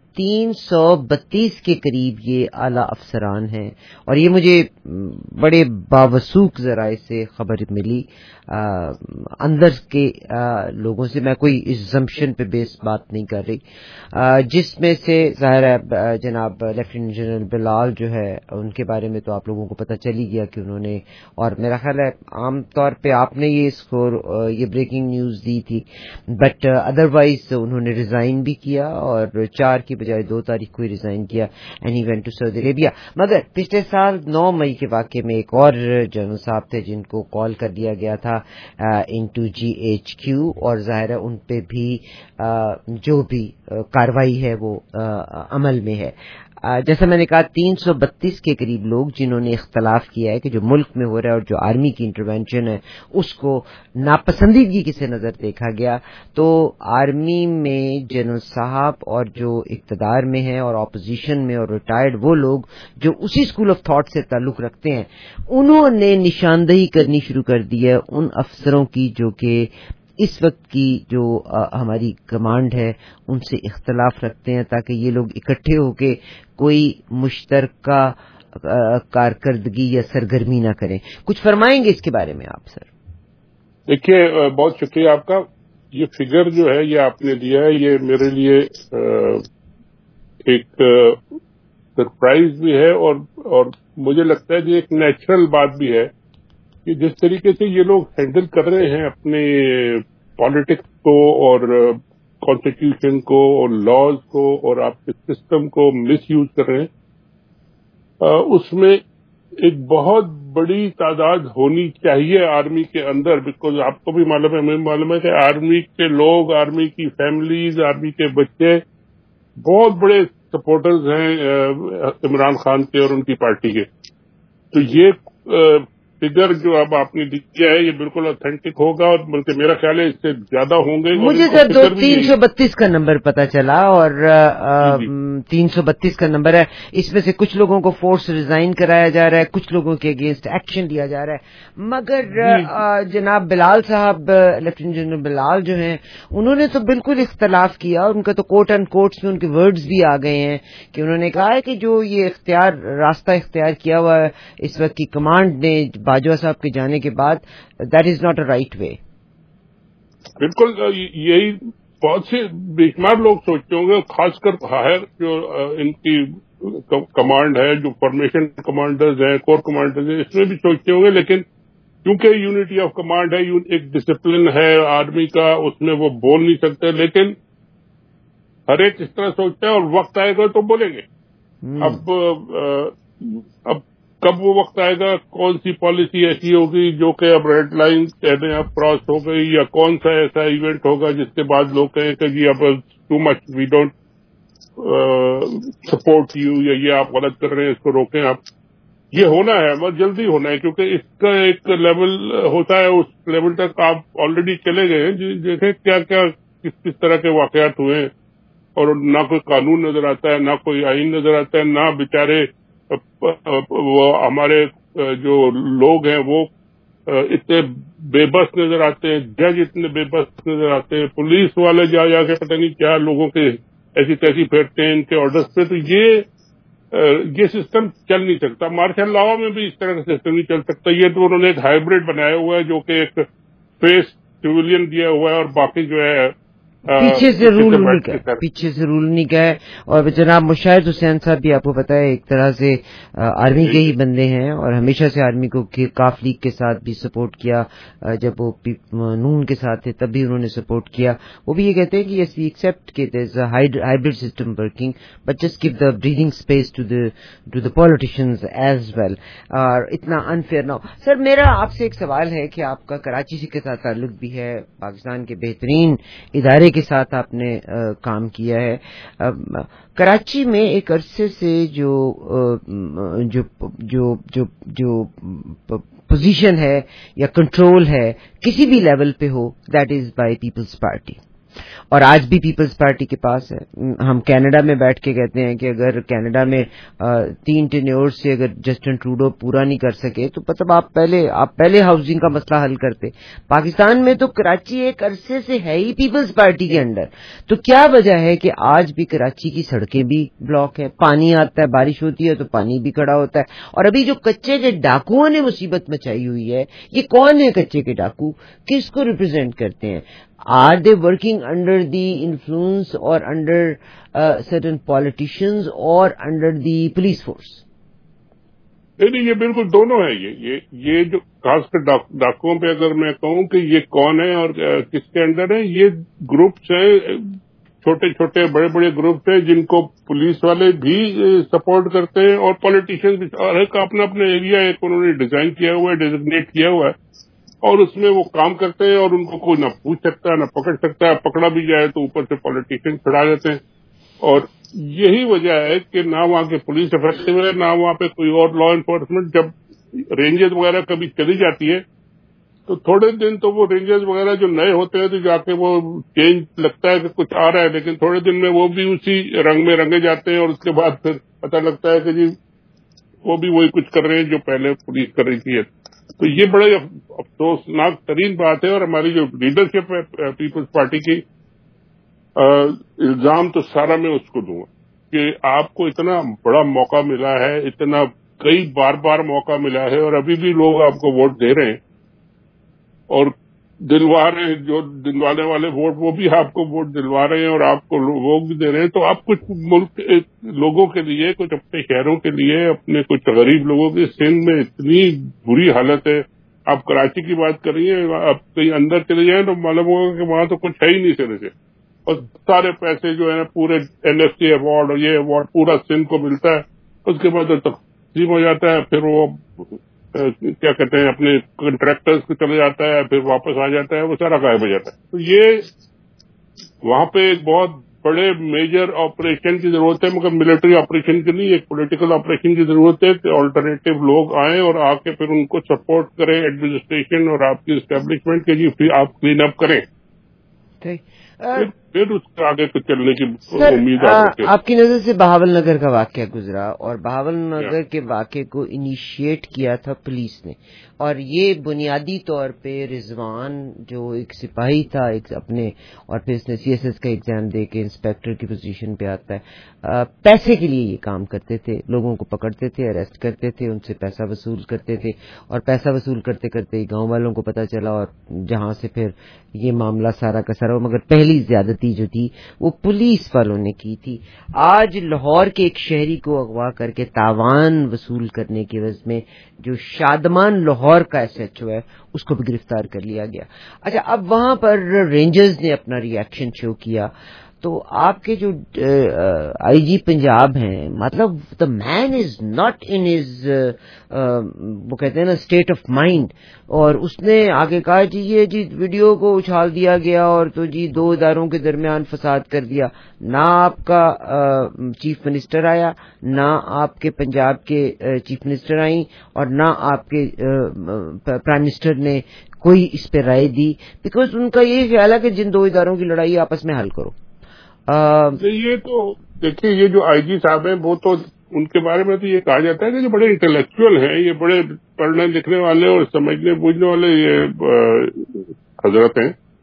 332 के करीब ये आला अफसरान हैं और ये मुझे बड़े बावसूख जराए से खबर मिली अंदर के लोगों से। मैं कोई इज़म्पशन पे बेस बात नहीं कर रही, जिसमें से ज़ाहिर है जनाब लेफ्टिनेंट जनरल बिलाल जो है उनके बारे में तो आप लोगों को पता चल ही गया कि उन्होंने, और मेरा ख्याल है आम तौर पे आपने ये ब्रेकिंग न्यूज़ दी थी, बट अदरवाइज उन्होंने रिजाइन भी किया और 4 की बजाय 2 तारीख को ही रिजाइन किया and he went to Saudi Arabia. मगर पिछले साल 9 मई के वाक़े में एक और जनरल साहब थे जिनको कॉल कर दिया गया था इनटू GHQ और ज़ाहिर है उन पे भी जो भी कार्रवाई है वो अमल में है। जैसा मैंने कहा 332 के करीब लोग जिन्होंने इख्तलाफ किया है कि जो मुल्क में हो रहा है और जो आर्मी की इंटरवेंशन है उसको नापसंदीदगी की से नजर देखा गया। तो आर्मी में जनरल साहब और जो इक्तदार में है और अपोजिशन में और रिटायर्ड वो लोग जो उसी स्कूल ऑफ थॉट से ताल्लुक रखते हैं, उन्होंने निशानदेही करनी शुरू कर दी है उन अफसरों की जो कि इस वक्त की जो हमारी कमांड है उनसे इख्तलाफ रखते हैं, ताकि ये लोग इकट्ठे होके कोई मुश्तरका कारकर्दगी या सरगर्मी ना करें। कुछ फरमाएंगे इसके बारे में आप सर? देखिए बहुत शुक्रिया आपका। ये फिगर जो है ये आपने दिया है, ये मेरे लिए एक सरप्राइज भी है और मुझे लगता है ये एक नेचुरल बात भी है कि जिस तरीके से ये लोग हैंडल कर रहे हैं अपने पॉलिटिक्स को और कॉन्स्टिट्यूशन को और लॉज को और आपके सिस्टम को मिसयूज कर रहे हैं, उसमें एक बहुत बड़ी तादाद होनी चाहिए आर्मी के अंदर। बिकॉज आपको भी मालूम है, मुझे मालूम है कि आर्मी के लोग, आर्मी की फैमिलीज, आर्मी के बच्चे बहुत बड़े सपोर्टर्स हैं इमरान खान के और उनकी पार्टी के। तो ये फिगर जो अब आपने दिया है ये बिल्कुल ऑथेंटिक होगा और बल्कि मेरा ख्याल है इससे ज्यादा होंगे। मुझे सर 332 का नंबर पता चला और 332 का नंबर है। इसमें से कुछ लोगों को फोर्स रिजाइन कराया जा रहा है, कुछ लोगों के अगेंस्ट एक्शन लिया जा रहा है। मगर जनाब बिलाल साहब, लेफ्टिनेंट जनरल बिलाल जो हैं, उन्होंने तो बिल्कुल इख्तलाफ किया और उनका तो कोट एंड कोट्स में उनके वर्ड्स भी आ गए हैं कि उन्होंने कहा है कि जो ये रास्ता इख्तियार किया हुआ है इस वक्त की कमांड ने बाजवा साहब के जाने के बाद, that is not a right way. बिल्कुल यही बहुत से बेशुमार लोग सोचते होंगे, खासकर हायर जो इनकी कमांड है, जो फॉर्मेशन कमांडर्स हैं, कोर कमांडर्स हैं, इसमें भी सोचते होंगे। लेकिन क्योंकि यूनिटी ऑफ कमांड है, एक डिसिप्लिन है आर्मी का, उसमें वो बोल नहीं सकते। लेकिन हर एक इस तरह सोचता है और वक्त आएगा तो बोलेंगे। अब कब वो वक्त आएगा, कौन सी पॉलिसी ऐसी होगी जो कि अब रेड लाइन कहते हैं अब क्रॉस हो गई, या कौन सा ऐसा इवेंट होगा जिसके बाद लोग कहें कि जी अब too much, we don't support you, या ये आप गलत कर रहे हैं, इसको रोकें आप। ये होना है, बहुत जल्दी होना है, क्योंकि इसका एक लेवल होता है, उस लेवल तक आप ऑलरेडी चले गए हैं। देखें क्या क्या किस तरह के वाकयात हुए हैं और ना कोई कानून नजर आता है, ना कोई आइन नजर आता है, ना बेचारे वो हमारे जो लोग हैं वो इतने बेबस नजर आते हैं, जज इतने बेबस नजर आते हैं, पुलिस वाले जाके पता नहीं क्या लोगों के ऐसी तैसी फेरते हैं इनके ऑर्डर्स पे। तो ये یہ سسٹم چل نہیں سکتا. مارشل لاء میں بھی اس طرح کا سسٹم نہیں چل سکتا. یہ تو انہوں نے ایک ہائبرڈ بنایا ہوا ہے جو کہ ایک فیس سویلین دیا ہوا ہے اور باقی جو ہے پیچھے سے رول نہیں کا ہے. اور جناب مشاہد حسین صاحب بھی آپ کو پتا ہے ایک طرح سے آرمی کے ہی بندے ہیں اور ہمیشہ سے آرمی کو کاف لیگ کے ساتھ بھی سپورٹ کیا. جب وہ نون کے ساتھ تھے تب بھی انہوں نے سپورٹ کیا. وہ بھی یہ کہتے ہیں کہ یس وی ایکسپٹ کہ there is a hybrid system working but just give the breathing space to the politicians as well. اور اتنا انفیئر نہ ہو. سر میرا آپ سے ایک سوال ہے کہ آپ کا کراچی کے ساتھ تعلق بھی ہے, پاکستان کے بہترین ادارے کے ساتھ آپ نے کام کیا ہے. کراچی میں ایک عرصے سے جو پوزیشن ہے یا کنٹرول ہے کسی بھی لیول پہ ہو that is by Peoples Party, اور آج بھی پیپلز پارٹی کے پاس ہے. ہم کینیڈا میں بیٹھ کے کہتے ہیں کہ اگر کینیڈا میں 3 ٹینیور سے اگر جسٹن ٹروڈو پورا نہیں کر سکے تو مطلب آپ پہلے ہاؤسنگ کا مسئلہ حل کرتے. پاکستان میں تو کراچی ایک عرصے سے ہے ہی پیپلز پارٹی کے انڈر. تو کیا وجہ ہے کہ آج بھی کراچی کی سڑکیں بھی بلاک ہیں, پانی آتا ہے, بارش ہوتی ہے تو پانی بھی کھڑا ہوتا ہے, اور ابھی جو کچے کے ڈاکوؤں نے مصیبت مچائی ہوئی ہے, یہ کون ہے کچے کے ڈاکو, کس کو ریپرزینٹ کرتے ہیں؟ Are they working under the influence or under certain politicians or under the police force? نہیں, یہ بالکل دونوں ہے. یہ جو خاص کر ڈاکوؤں پہ اگر میں کہوں کہ یہ کون ہے اور کس کے اندر ہے, یہ گروپس ہیں, چھوٹے چھوٹے بڑے بڑے گروپس ہیں جن کو پولیس والے بھی سپورٹ کرتے ہیں اور پولیٹیشین بھی. اور ایک اپنا ایریا ایک انہوں نے ڈیزائن کیا ہوا ہے, ڈیزگنیٹ کیا ہوا ہے, اور اس میں وہ کام کرتے ہیں اور ان کو کوئی نہ پوچھ سکتا ہے نہ پکڑ سکتا ہے. پکڑا بھی جائے تو اوپر سے پولیٹیشین چھڑا دیتے ہیں. اور یہی وجہ ہے کہ نہ وہاں کی پولیس افیکٹو ہے, نہ وہاں پہ کوئی اور لا انفورسمنٹ. جب رینجرز وغیرہ کبھی چلی جاتی ہے تو تھوڑے دن تو وہ رینجرز وغیرہ جو نئے ہوتے ہیں تو جا کے وہ چینج لگتا ہے کہ کچھ آ رہا ہے, لیکن تھوڑے دن میں وہ بھی اسی رنگ میں رنگے جاتے ہیں اور اس کے بعد پھر پتہ لگتا ہے کہ جی وہ بھی وہی کچھ کر رہے ہیں جو پہلے پولیس کر رہی تھی. تو یہ بڑے افسوسناک ترین بات ہے. اور ہماری جو لیڈرشپ ہے پیپلز پارٹی کی, الزام تو سارا میں اس کو دوں گا کہ آپ کو اتنا بڑا موقع ملا ہے, اتنا کئی بار موقع ملا ہے, اور ابھی بھی لوگ آپ کو ووٹ دے رہے ہیں اور دلوا رہے ہیں. جو دلوانے والے ووٹ وہ بھی آپ کو ووٹ دلوا رہے ہیں اور آپ کو ووٹ بھی دے رہے ہیں. تو آپ کچھ ملک لوگوں کے لیے, کچھ اپنے شہروں کے لیے, اپنے کچھ غریب لوگوں کے, سندھ میں اتنی بری حالت ہے. آپ کراچی کی بات کر رہی ہیں, آپ کہیں اندر چلے جائیں تو معلوم ہوگا کہ وہاں تو کچھ ہے ہی نہیں سرے سے, اور سارے پیسے جو ہے پورے NFC ایوارڈ اور یہ ایوارڈ پورا سندھ کو ملتا ہے. اس کے بعد تقسیم ہو جاتا ہے, پھر وہ کیا کہتے ہیں اپنے کنٹریکٹرز کو چلے جاتا ہے, پھر واپس آ جاتا ہے, وہ سارا غائب ہو جاتا ہے. تو یہ وہاں پہ ایک بہت بڑے میجر آپریشن کی ضرورت ہے, مگر ملٹری آپریشن کی نہیں, ایک پولیٹیکل آپریشن کی ضرورت ہے کہ آلٹرنیٹو لوگ آئیں اور آ کے پھر ان کو سپورٹ کریں, ایڈمنسٹریشن اور آپ کی اسٹیبلشمنٹ کے جی آپ کلین اپ کریں, پھر اس کے آگے کچھ چلنے کی امید. آپ کی نظر سے بہاول نگر کا واقعہ گزرا اور بہاول نگر کے واقعے کو انیشیٹ کیا تھا پولیس نے, اور یہ بنیادی طور پہ رضوان جو ایک سپاہی تھا ایک اپنے, اور پھر اس نے CSS کا ایگزام دے کے انسپیکٹر کی پوزیشن پہ آتا ہے, پیسے کے لیے یہ کام کرتے تھے, لوگوں کو پکڑتے تھے, اریسٹ کرتے تھے, ان سے پیسہ وصول کرتے تھے, اور پیسہ وصول کرتے کرتے گاؤں والوں کو پتہ چلا, اور جہاں سے پھر یہ معاملہ سارا کا سارا, مگر پہلی زیادتی جو تھی وہ پولیس والوں نے کی تھی. آج لاہور کے ایک شہری کو اغوا کر کے تاوان وصول کرنے کے عوض میں جو شادمان لاہور کا SHO ہے اس کو بھی گرفتار کر لیا گیا. اچھا, اب وہاں پر رینجرز نے اپنا ری ایکشن شو کیا, تو آپ کے جو IG پنجاب ہیں, مطلب دا مین از ناٹ ان ہز وہ کہتے ہیں نا اسٹیٹ آف مائنڈ, اور اس نے آگے کہا جی یہ جی ویڈیو کو اچھال دیا گیا اور تو جی 2 اداروں کے درمیان فساد کر دیا. نہ آپ کا چیف منسٹر آیا, نہ آپ کے پنجاب کے چیف منسٹر آئیں, اور نہ آپ کے پرائم منسٹر نے کوئی اس پہ رائے دی, بیکاز ان کا یہ خیال ہے کہ جن 2 اداروں کی لڑائی آپس میں حل کرو. یہ تو دیکھیے, یہ جو IG صاحب ہیں وہ تو ان کے بارے میں تو یہ کہا جاتا ہے کہ جو بڑے انٹلیکچوئل ہیں, یہ بڑے پڑھنے لکھنے والے اور سمجھنے بوجھنے والے یہ حضرت ہیں,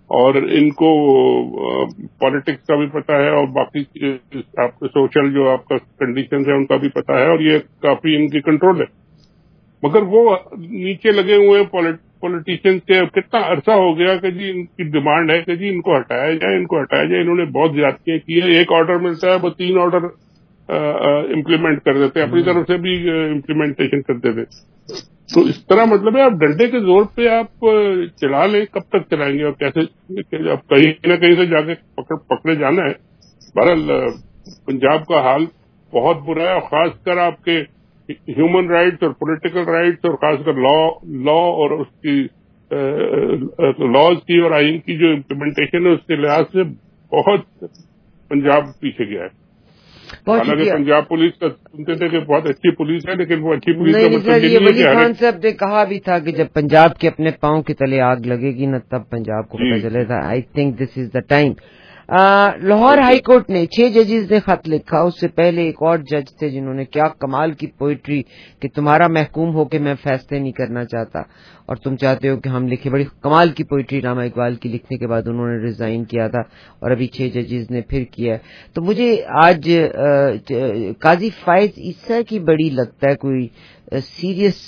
اور ان کو پالیٹکس کا بھی پتا ہے اور باقی آپ کے سوشل جو آپ کا کنڈیشن ہے ان کا بھی پتا ہے اور یہ کافی ان کی کنٹرول ہے. مگر وہ نیچے لگے ہوئے پولیٹیشین کے کتنا عرصہ ہو گیا کہ جی ان کی ڈیمانڈ ہے کہ جی ان کو ہٹایا جائے ان کو ہٹایا جائے. انہوں نے بہت زیادتیاں کی ہیں. ایک آرڈر ملتا ہے وہ 3 آرڈر امپلیمنٹ کر دیتے ہیں, اپنی طرف سے بھی امپلیمنٹیشن کرتے تھے. تو اس طرح مطلب ہے آپ ڈنڈے کے زور پہ آپ چلا لیں, کب تک چلائیں گے اور کیسے؟ اب کہیں نہ کہیں سے جا کے پکڑے جانا ہے. بہرحال پنجاب کا حال بہت برا ہے, اور خاص کر آپ کے ہیومن رائٹس اور پولیٹیکل رائٹس اور خاص کر لا اور اس کی لاز کی اور آئین کی جو امپلیمنٹیشن ہے اس کے لحاظ سے بہت پنجاب پیچھے گیا ہے. حالانکہ پنجاب پولیس کا سنتے تھے کہ بہت اچھی پولیس ہے, لیکن وہ اچھی پولیس کا مطلب یہ ولی خان صاحب نے کہا بھی تھا کہ جب پنجاب کے اپنے پاؤں کے تلے آگ لگے گی نا تب پنجاب کو پتہ چلے گا. I think this is the time. Lahore high court نے 6 ججز نے خط لکھا. اس سے پہلے ایک اور جج تھے جنہوں نے کیا کمال کی پوئٹری کہ تمہارا محکوم ہو کے میں فیصلے نہیں کرنا چاہتا اور تم چاہتے ہو کہ ہم لکھیں. بڑی کمال کی پوئٹری علامہ اقبال کی لکھنے کے بعد انہوں نے ریزائن کیا تھا اور ابھی 6 ججز نے پھر کیا ہے. تو مجھے آج قاضی فائز عیسیٰ کی بڑی لگتا ہے کوئی سیریس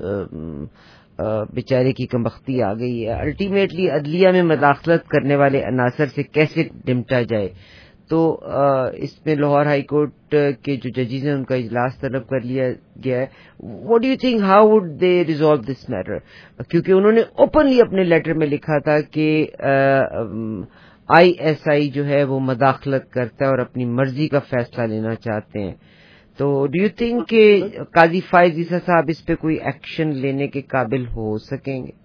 بیچارے کی کمبختی آ گئی ہے. الٹیمیٹلی عدلیہ میں مداخلت کرنے والے عناصر سے کیسے نمٹا جائے. تو اس میں لاہور ہائی کورٹ کے جو ججز ہیں ان کا اجلاس طلب کر لیا گیا ہے. What do you think how would they resolve this matter? کیونکہ انہوں نے اوپنلی اپنے لیٹر میں لکھا تھا کہ ISI جو ہے وہ مداخلت کرتا ہے اور اپنی مرضی کا فیصلہ لینا چاہتے ہیں. تو ڈو یو تھنک کہ قاضی فائز عیسیٰ صاحب اس پہ کوئی ایکشن لینے کے قابل ہو سکیں گے؟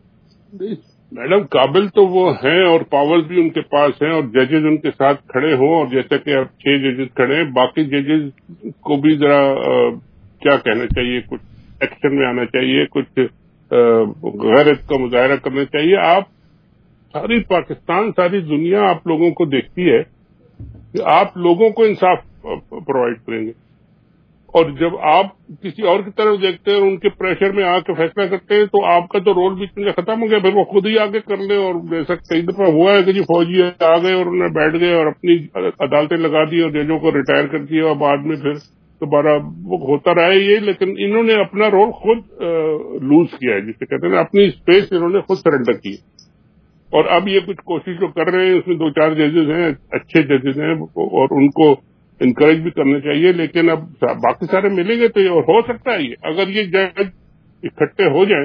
میڈم قابل تو وہ ہیں اور پاورز بھی ان کے پاس ہیں اور ججز ان کے ساتھ کھڑے ہوں, اور جیسا کہ اب 6 ججز کھڑے ہیں, باقی ججز کو بھی ذرا کیا کہنا چاہیے, کچھ ایکشن میں آنا چاہیے, کچھ غیرت کا مظاہرہ کرنا چاہیے. آپ ساری پاکستان ساری دنیا آپ لوگوں کو دیکھتی ہے کہ آپ لوگوں کو انصاف پرووائڈ کریں گے, اور جب آپ کسی اور کی طرف دیکھتے ہیں اور ان کے پریشر میں آ کے فیصلہ کرتے ہیں تو آپ کا تو رول بھی ختم ہو گیا. پھر وہ خود ہی آگے کر لیں. اور جیسا کئی دفعہ ہوا ہے کہ جی فوجی آ گئے اور انہوں نے بیٹھ گئے اور اپنی عدالتیں لگا دی اور ججوں کو ریٹائر کر دیا اور بعد میں پھر دوبارہ وہ ہوتا رہا ہے یہ. لیکن انہوں نے اپنا رول خود لوز کیا ہے, جسے کہتے ہیں اپنی اسپیس انہوں نے خود سرنڈر کی. اور اب یہ کچھ کوشش جو کر رہے ہیں اس میں 2-4 ججز ہیں اچھے ججز ہیں اور ان کو انکریج بھی کرنا چاہیے. لیکن اب باقی سارے ملیں گے تو یہ ہو سکتا ہے. یہ اگر یہ جج اکٹھے ہو جائیں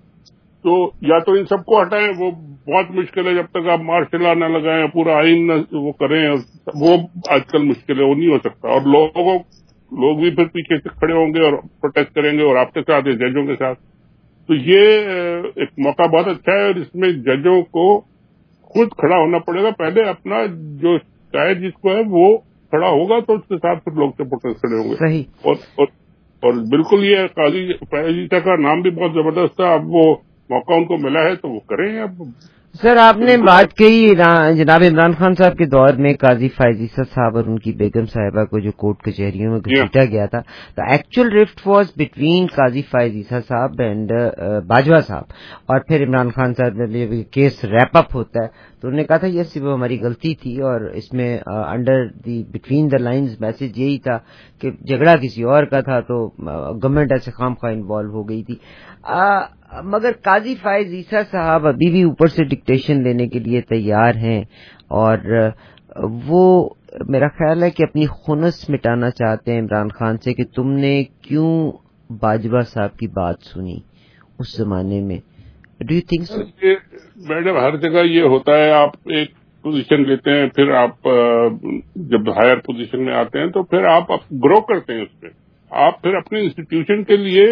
تو یا تو ان سب کو ہٹائیں, وہ بہت مشکل ہے. جب تک آپ مارشل لا نہ لگائیں, پورا آئین نہ وہ کریں, وہ آج کل مشکل ہے, وہ نہیں ہو سکتا. اور لوگ بھی پھر پیچھے سے کھڑے ہوں گے اور پروٹیسٹ کریں گے اور آپ کے ساتھ ججوں کے ساتھ. تو یہ ایک موقع بہت اچھا ہے اور اس میں ججوں کو خود کھڑا ہونا پڑے گا. پہلے اپنا جو شاید جس کو ہے وہ کھڑا ہوگا تو اس کے ساتھ پھر لوگ سے پروٹیسٹ کھڑے ہوں گے. صحیح. اور بالکل یہ قاضی فائز عیسیٰ کا نام بھی بہت زبردست تھا. اب وہ موقع ان کو ملا ہے تو وہ کریں. اب سر آپ نے بات کہی جناب عمران خان صاحب کے دور میں قاضی فائز عیسیٰ صاحب اور ان کی بیگم صاحبہ کو جو کورٹ کچہریوں میں گھسیٹا گیا تھا, تو ایکچوئل رفٹ واز بٹوین قاضی فائز عیسیٰ صاحب اینڈ باجوہ صاحب. اور پھر عمران خان صاحب نے جب کیس ریپ اپ ہوتا ہے تو انہوں نے کہا تھا یہ صرف ہماری غلطی تھی, اور اس میں under the between the lines message یہی تھا کہ جھگڑا کسی اور کا تھا تو گورنمنٹ ایسے خام خواہ انوالو ہو گئی تھی. مگر قاضی فائز عیسیٰ صاحب ابھی بھی اوپر سے ڈکٹیشن لینے کے لیے تیار ہیں, اور وہ میرا خیال ہے کہ اپنی خنث مٹانا چاہتے ہیں عمران خان سے کہ تم نے کیوں باجوہ صاحب کی بات سنی اس زمانے میں. Do you think so? Madam ہر جگہ یہ ہوتا ہے, آپ ایک پوزیشن لیتے ہیں, پھر آپ جب ہائر پوزیشن میں آتے ہیں تو پھر آپ گرو کرتے ہیں اس پہ. آپ پھر اپنے انسٹیٹیوشن کے لیے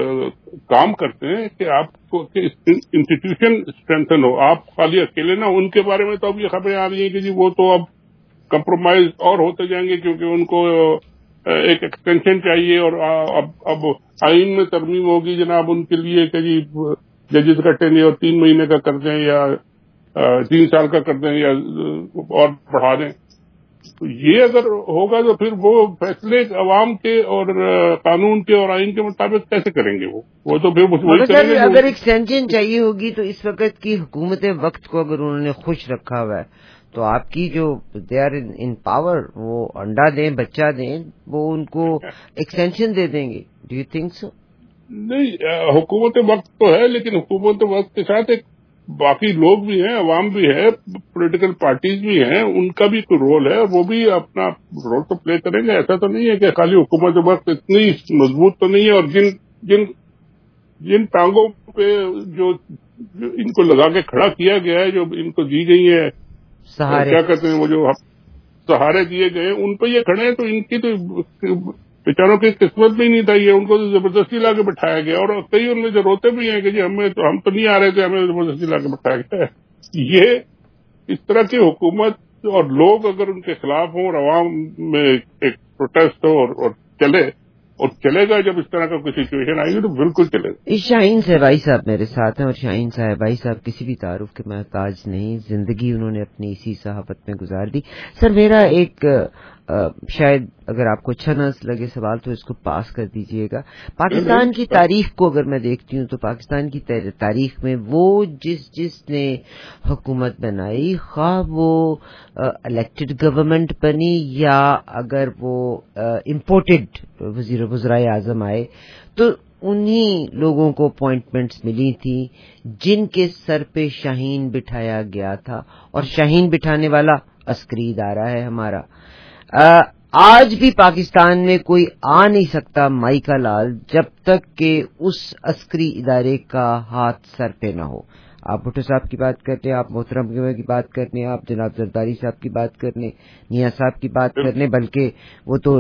کام کرتے ہیں کہ آپ کو انسٹیٹیوشن اسٹرینتھن ہو. آپ خالی اکیلے نہ. ان کے بارے میں تو اب یہ خبریں آ رہی ہیں کہ جی وہ تو اب کمپرومائز اور ہوتے جائیں گے کیونکہ ان کو ایک ایکسٹینشن چاہیے, اور اب آئین میں ترمیم ہوگی جناب ان کے لیے کہ جی ججز کا ٹینیور 3 مہینے کا کر دیں یا 3 سال کا کر دیں یا اور بڑھا دیں. تو یہ اگر ہوگا تو پھر وہ فیصلے عوام کے اور قانون کے اور آئین کے مطابق کیسے کریں گے؟ وہ تو پھر وہی کریں گے. اگر ایکسٹینشن چاہیے ہوگی تو اس وقت کی حکومت وقت کو اگر انہوں نے خوش رکھا ہوا ہے تو آپ کی جو دے آر ان پاور وہ انڈا دیں بچہ دیں وہ ان کو ایکسٹینشن دے دیں گے. Do you think so? نہیں، حکومت وقت تو ہے لیکن حکومت وقت کے ساتھ ایک باقی لوگ بھی ہیں، عوام بھی ہے، پولیٹیکل پارٹیز بھی ہیں، ان کا بھی کوئی رول ہے، وہ بھی اپنا رول تو پلے کریں گے. ایسا تو نہیں ہے کہ خالی حکومت وقت اتنی مضبوط تو نہیں ہے، اور جن ٹانگوں پہ جو ان کو لگا کے کھڑا کیا گیا ہے، جو ان کو دی گئی ہے کیا کہتے ہیں وہ جو سہارے دیے گئے ان پہ یہ کھڑے ہیں، تو ان کی تو بیچاروں کی قسمت بھی نہیں تھا، یہ ان کو تو زبردستی لا کے بٹھایا گیا. اور کئی ان میں جو روتے بھی ہیں کہ جی ہم تو نہیں آ رہے تھے، ہمیں زبردستی لا کے بٹھایا گیا. یہ اس طرح کی حکومت اور لوگ اگر ان کے خلاف ہوں اور عوام میں ایک پروٹیسٹ ہو اور چلے گا، جب اس طرح کا کوئی سچویشن آئے گی تو بالکل چلے گا. شاہین صاحبائی صاحب میرے ساتھ ہیں، اور شاہین صاحبائی صاحب کسی بھی تعارف کے محتاج نہیں، زندگی انہوں نے اپنی اسی صحافت میں گزار دی. سر میرا ایک شاید اگر آپ کو اچھا نہ لگے سوال تو اس کو پاس کر دیجئے گا. پاکستان کی تاریخ کو اگر میں دیکھتی ہوں تو پاکستان کی تاریخ میں وہ جس نے حکومت بنائی، خواہ وہ الیکٹڈ گورنمنٹ بنی یا اگر وہ امپورٹڈ وزرائے اعظم آئے، تو انہی لوگوں کو اپوائنٹمنٹس ملی تھی جن کے سر پہ شاہین بٹھایا گیا تھا، اور شاہین بٹھانے والا عسکری ادارہ ہے ہمارا. آج بھی پاکستان میں کوئی آ نہیں سکتا مائیکا لال جب تک کہ اس عسکری ادارے کا ہاتھ سر پہ نہ ہو. آپ بھٹو صاحب کی بات کرتے ہیں، آپ محترم کی بات کرتے ہیں، آپ جناب زرداری صاحب کی بات کرنے، میاں صاحب کی بات کرنے، بلکہ وہ تو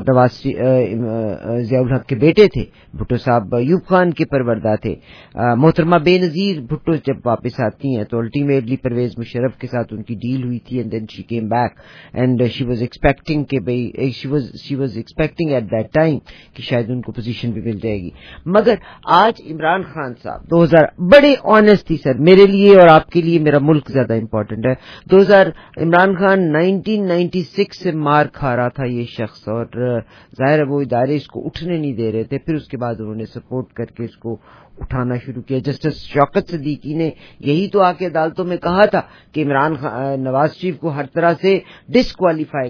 ضیاء الحق کے بیٹے تھے. بھٹو صاحب ایوب خان کے پروردہ تھے. محترمہ بے نظیر بھٹو جب واپس آتی ہیں تو الٹیمیٹلی پرویز مشرف کے ساتھ ان کی ڈیل ہوئی تھی، and then she came back and she was expecting کہ she was expecting at that time کہ شاید ان کو پوزیشن بھی مل جائے گی. مگر آج عمران خان صاحب 2000 بڑے آنیسٹلی سر میرے لیے اور آپ کے لیے میرا ملک زیادہ امپورٹنٹ ہے. عمران خان 1996 سے مار کھا رہا تھا یہ شخص، اور ظاہر ہے وہ ادارے اس کو اٹھنے نہیں دے رہے تھے. پھر اس کے بعد انہوں نے سپورٹ کر کے اس کو اٹھانا شروع کیا. جسٹس شوکت صدیقی نے یہی تو آ کے عدالتوں میں کہا تھا کہ نواز شریف کو ہر طرح سے ڈسکوالیفائی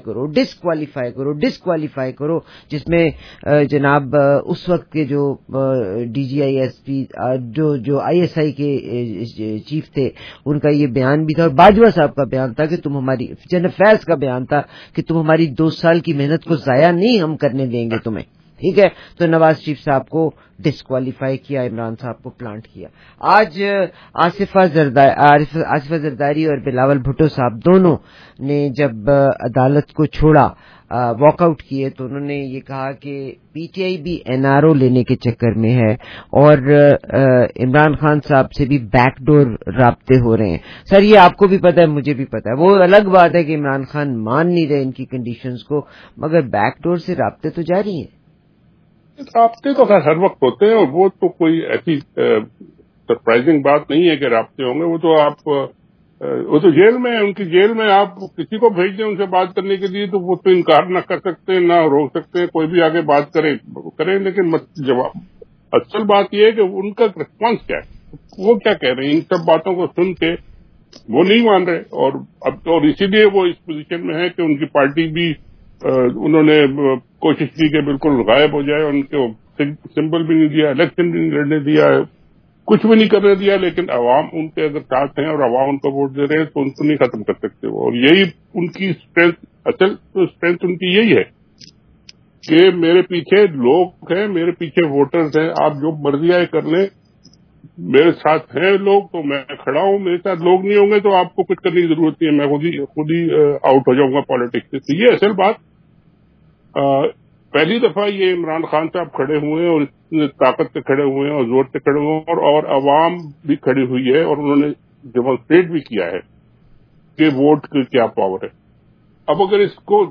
کرو، جس میں جناب اس وقت کے جو D G I S P جو آئی ایس آئی کے چیف تھے ان کا یہ بیان بھی تھا، اور باجوہ صاحب کا بیان تھا کہ تم ہماری جناب فیض کا بیان تھا کہ تم ہماری 2 سال کی محنت کو ضائع نہیں ہم کرنے دیں گے تمہیں. ٹھیک ہے، تو نواز شریف صاحب کو ڈسکوالیفائی کیا، عمران صاحب کو پلانٹ کیا. آج آصفہ زرداری اور بلاول بھٹو صاحب دونوں نے جب عدالت کو چھوڑا، واک آؤٹ کیے، تو انہوں نے یہ کہا کہ پی ٹی آئی بھی این آر او لینے کے چکر میں ہے اور عمران خان صاحب سے بھی بیک ڈور رابطے ہو رہے ہیں. سر یہ آپ کو بھی پتا ہے، مجھے بھی پتا ہے. وہ الگ بات ہے کہ عمران خان مان نہیں رہے ان کی کنڈیشنز کو، مگر بیک ڈور سے رابطے تو جاری ہیں. رابطے تو ہر وقت ہوتے ہیں، اور وہ تو کوئی ایسی سرپرائزنگ بات نہیں ہے کہ رابطے ہوں گے. وہ تو جیل میں ہے، ان کی جیل میں آپ کسی کو بھیج دیں ان سے بات کرنے کے لیے تو وہ تو انکار نہ کر سکتے، نہ روک سکتے، کوئی بھی آگے بات کریں. لیکن اصل بات یہ ہے کہ ان کا ریسپانس کیا ہے، وہ کیا کہہ رہے ہیں. ان سب باتوں کو سن کے وہ نہیں مان رہے، اور اسی لیے وہ اس پوزیشن میں ہے کہ ان کی پارٹی بھی انہوں نے کوشش کی کہ بالکل غائب ہو جائے. ان کو سمبل بھی نہیں دیا، الیکشن بھی نہیں لڑنے دیا، کچھ بھی نہیں کرنے دیا. لیکن عوام ان کے اگر ساتھ ہیں اور عوام ان کو ووٹ دے رہے ہیں تو ان کو نہیں ختم کر سکتے. اور یہی ان کی اسٹرینتھ، اصل اسٹرینتھ ان کی یہی ہے کہ میرے پیچھے لوگ ہیں، میرے پیچھے ووٹرز ہیں، آپ جو مرضی آئے کر لیں، میرے ساتھ ہیں لوگ تو میں کھڑا ہوں، میرے ساتھ لوگ نہیں ہوں گے تو آپ کو کچھ کرنے کی ضرورت نہیں ہے، میں خود ہی آؤٹ ہو جاؤں گا پالیٹکس سے. تو یہ اصل بات پہلی دفعہ یہ عمران خان صاحب کھڑے ہوئے ہیں، اور اتنے طاقت سے کھڑے ہوئے ہیں اور زور سے کھڑے ہوئے ہیں، اور عوام بھی کھڑی ہوئی ہے، اور انہوں نے ڈیمونسٹریٹ بھی کیا ہے کہ ووٹ کی کیا پاور ہے. اب اگر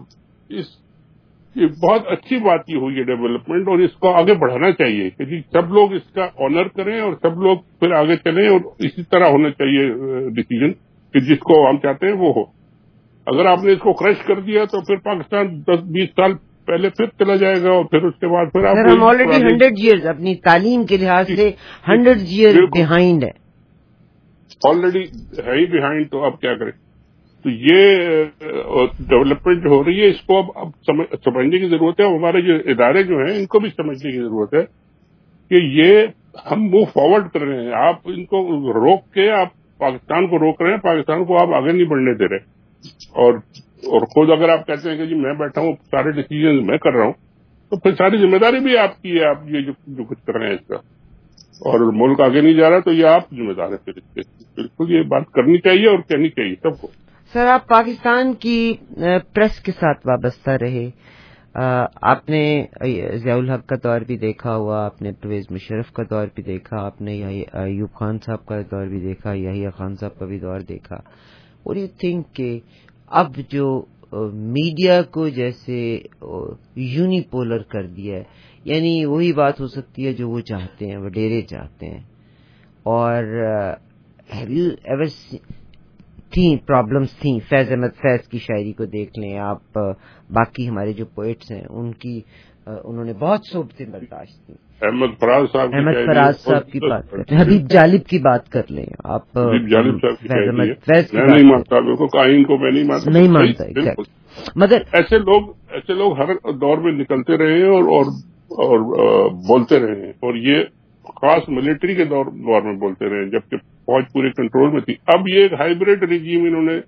یہ بہت اچھی بات یہ ہوئی ہے ڈیولپمنٹ، اور اس کو آگے بڑھانا چاہیے کہ جی سب لوگ اس کا آنر کریں اور سب لوگ پھر آگے چلیں، اور اسی طرح ہونا چاہیے ڈیسیجن کہ جس کو ہم چاہتے ہیں وہ ہو. اگر آپ نے اس کو کرش کر دیا تو پھر پاکستان 10-20 سال پہلے پھر چلا جائے گا اور پھر اس کے بعد پھر سر ہم آلریڈی 100 ایئرز اپنی تعلیم کے لحاظ سے 100 ایئر بیہائنڈ ہے. آلریڈی ہے ہی بیہائنڈ. تو اب کیا کریں؟ تو یہ ڈیولپمنٹ جو ہو رہی ہے اس کو اب سمجھنے کی ضرورت ہے. ہمارے جو ادارے جو ہیں ان کو بھی سمجھنے کی ضرورت ہے کہ یہ ہم موو فارورڈ کر رہے ہیں. آپ ان کو روک کے آپ پاکستان کو روک رہے ہیں, پاکستان کو آپ آگے نہیں بڑھنے دے رہے. اور خود اگر آپ کہتے ہیں کہ جی میں بیٹھا ہوں سارے ڈیسیجن میں کر رہا ہوں تو پھر ساری ذمہ داری بھی آپ کی ہے. آپ یہ جو کچھ کر رہے ہیں اس کا اور ملک آگے نہیں جا رہا تو یہ آپ ذمہ دار ہے. پھر اس کے بالکل یہ بات کرنی چاہیے اور کہنی چاہیے سب کو. سر آپ پاکستان کی پریس کے ساتھ وابستہ رہے. آپ نے ضیاء الحق کا دور بھی دیکھا ہوا, آپ نے پرویز مشرف کا دور بھی دیکھا, آپ نے ایوب خان صاحب کا دور بھی دیکھا, یحییٰ خان صاحب کا بھی دور دیکھا. اور یو تھنک کہ اب جو میڈیا کو جیسے یونیپولر کر دیا ہے, یعنی وہی بات ہو سکتی ہے جو وہ چاہتے ہیں, وڈیرے چاہتے ہیں. اور ہیو یو ایور تھیں پرابلمس تھیں. فیض احمد فیض کی شاعری کو دیکھ لیں آپ, باقی ہمارے جو پوئٹس ہیں ان کی انہوں نے بہت صحبتیں برداشت کی. احمد فراز صاحب کی بات کر لیں, حبیب جالب کی بات کر لیں آپ. حبیب جالب صاحب فیض احمد فیض میں نہیں مانتا, کائن کو میں نہیں مانتا. مگر ایسے لوگ ہر دور میں نکلتے رہے ہیں اور بولتے رہے ہیں, اور یہ خاص ملٹری کے دور میں بولتے رہے ہیں جبکہ فوج پورے کنٹرول میں تھی. اب یہ ایک ہائیبریڈ رجیم انہوں نے,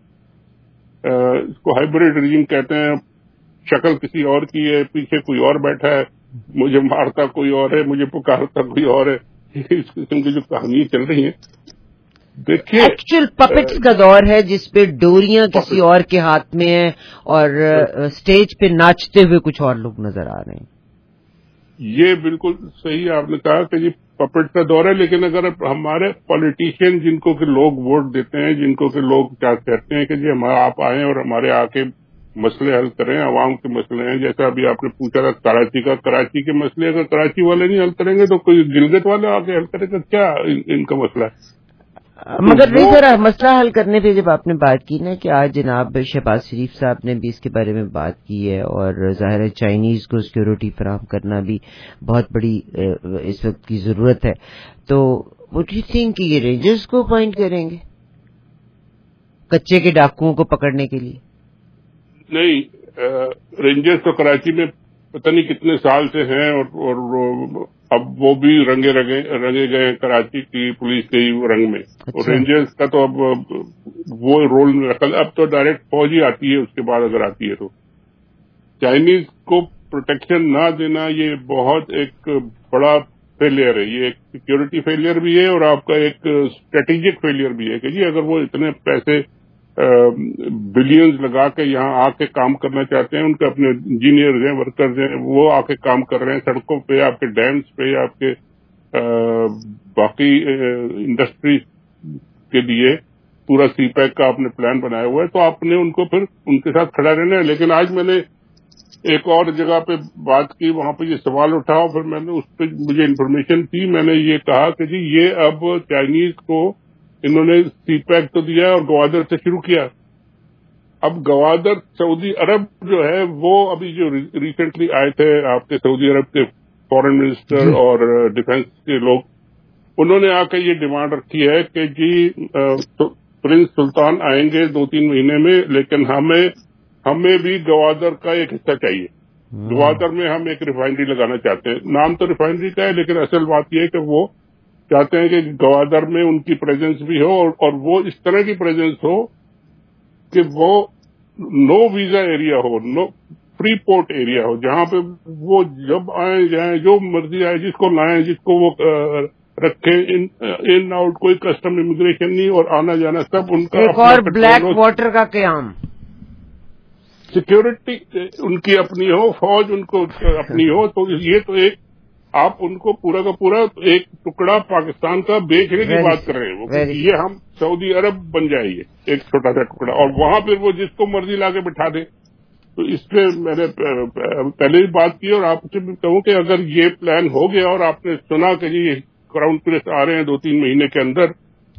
اس کو ہائیبریڈ رجیم کہتے ہیں. شکل کسی اور کی ہے, پیچھے کوئی اور بیٹھا ہے, مجھے مارتا کوئی اور ہے, مجھے پکارتا کوئی اور ہے. اس قسم کی جو کہانیاں چل رہی ہیں دیکھیے ایکچوئل پپٹس کا دور ہے جس پہ ڈوریاں کسی اور کے ہاتھ میں ہیں اور اسٹیج پہ ناچتے ہوئے کچھ اور لوگ نظر آ رہے ہیں. یہ بالکل صحیح آپ نے کہا کہ جی پپٹ کا دور ہے. لیکن اگر ہمارے پولیٹیشین جن کو کہ لوگ ووٹ دیتے ہیں, جن کو کہ لوگ کیا کہتے ہیں کہ جی آپ آئیں اور ہمارے آ کے مسئلے حل کریں, عوام کے مسئلے ہیں, جیسا ابھی آپ نے پوچھا تھا کراچی کے مسئلے, اگر کراچی والے نہیں حل کریں گے تو کوئی گلگت والے آ کے حل کرے گا کیا ان کا مسئلہ ہے. مگر نہیں سر, مسئلہ حل کرنے پہ جب آپ نے بات کی نا کہ آج جناب شہباز شریف صاحب نے بھی اس کے بارے میں بات کی ہے, اور ظاہر ہے چائنیز کو سیکورٹی فراہم کرنا بھی بہت بڑی اس وقت کی ضرورت ہے, تو وڈ یو تھنک کہ یہ رینجرز کو اپوائنٹ کریں گے کچے کے ڈاکوؤں کو پکڑنے کے لیے؟ نہیں, رینجرز تو کراچی میں پتہ نہیں کتنے سال سے ہیں, اور اب وہ بھی رنگے گئے ہیں کراچی کی پولیس کے رنگ میں. اور رینجرز کا تو اب وہ رول میں رکھا, اب تو ڈائریکٹ فوج ہی آتی ہے اس کے بعد اگر آتی ہے تو. چائنیز کو پروٹیکشن نہ دینا یہ بہت ایک بڑا فیلئر ہے, یہ ایک سیکورٹی فیلئر بھی ہے اور آپ کا ایک اسٹریٹجک فیلئر بھی ہے کہ جی اگر وہ اتنے پیسے بلینز لگا کے یہاں آ کے کام کرنا چاہتے ہیں, ان کے اپنے انجینئرز ہیں, ورکرز ہیں, وہ آ کے کام کر رہے ہیں سڑکوں پہ, آپ کے ڈیمز پہ, آپ کے باقی انڈسٹری کے لیے پورا سی پیک کا آپ نے پلان بنایا ہوا ہے, تو آپ نے ان کو پھر ان کے ساتھ کھڑا رہنا ہے. لیکن آج میں نے ایک اور جگہ پہ بات کی, وہاں پہ یہ سوال اٹھا, پھر میں نے اس پہ مجھے انفارمیشن تھی, میں نے یہ کہا کہ جی یہ اب چائنیز کو انہوں نے سی پیک تو دیا اور گوادر سے شروع کیا. اب گوادر سعودی عرب جو ہے وہ ابھی جو ریسنٹلی آئے تھے آپ کے سعودی عرب کے فارن منسٹر اور ڈیفنس کے لوگ, انہوں نے آ کے یہ ڈیمانڈ رکھی ہے کہ جی پرنس سلطان آئیں گے 2-3 مہینے میں, لیکن ہمیں بھی گوادر کا ایک حصہ چاہیے. گوادر میں ہم ایک ریفائنری لگانا چاہتے ہیں. نام تو ریفائنری کا ہے لیکن اصل بات یہ ہے کہ وہ چاہتے ہیں کہ گوادر میں ان کی پریزنس بھی ہو, اور وہ اس طرح کی پریزنس ہو کہ وہ نو ویزا ایریا ہو, نو فری پورٹ ایریا ہو, جہاں پہ وہ جب آئیں جائیں جو مرضی آئے, جس کو لائیں جس کو وہ رکھیں, ان آؤٹ کوئی کسٹم امیگریشن نہیں, اور آنا جانا سب ان کا. ایک اور بلیک واٹر کا قیام, سیکورٹی ان کی اپنی ہو, فوج ان کو اپنی ہو. تو یہ تو ایک آپ ان کو پورا کا پورا ایک ٹکڑا پاکستان کا بیچنے کی بات کر رہے ہیں. یہ ہم سعودی عرب بن جائے گے ایک چھوٹا سا ٹکڑا, اور وہاں پھر وہ جس کو مرضی لا کے بٹھا دے. تو اس پہ میں نے پہلے بھی بات کی, اور آپ سے بھی کہوں کہ اگر یہ پلان ہو گیا اور آپ نے سنا کہ جی کراؤن پرنس آ رہے ہیں 2-3 مہینے کے اندر,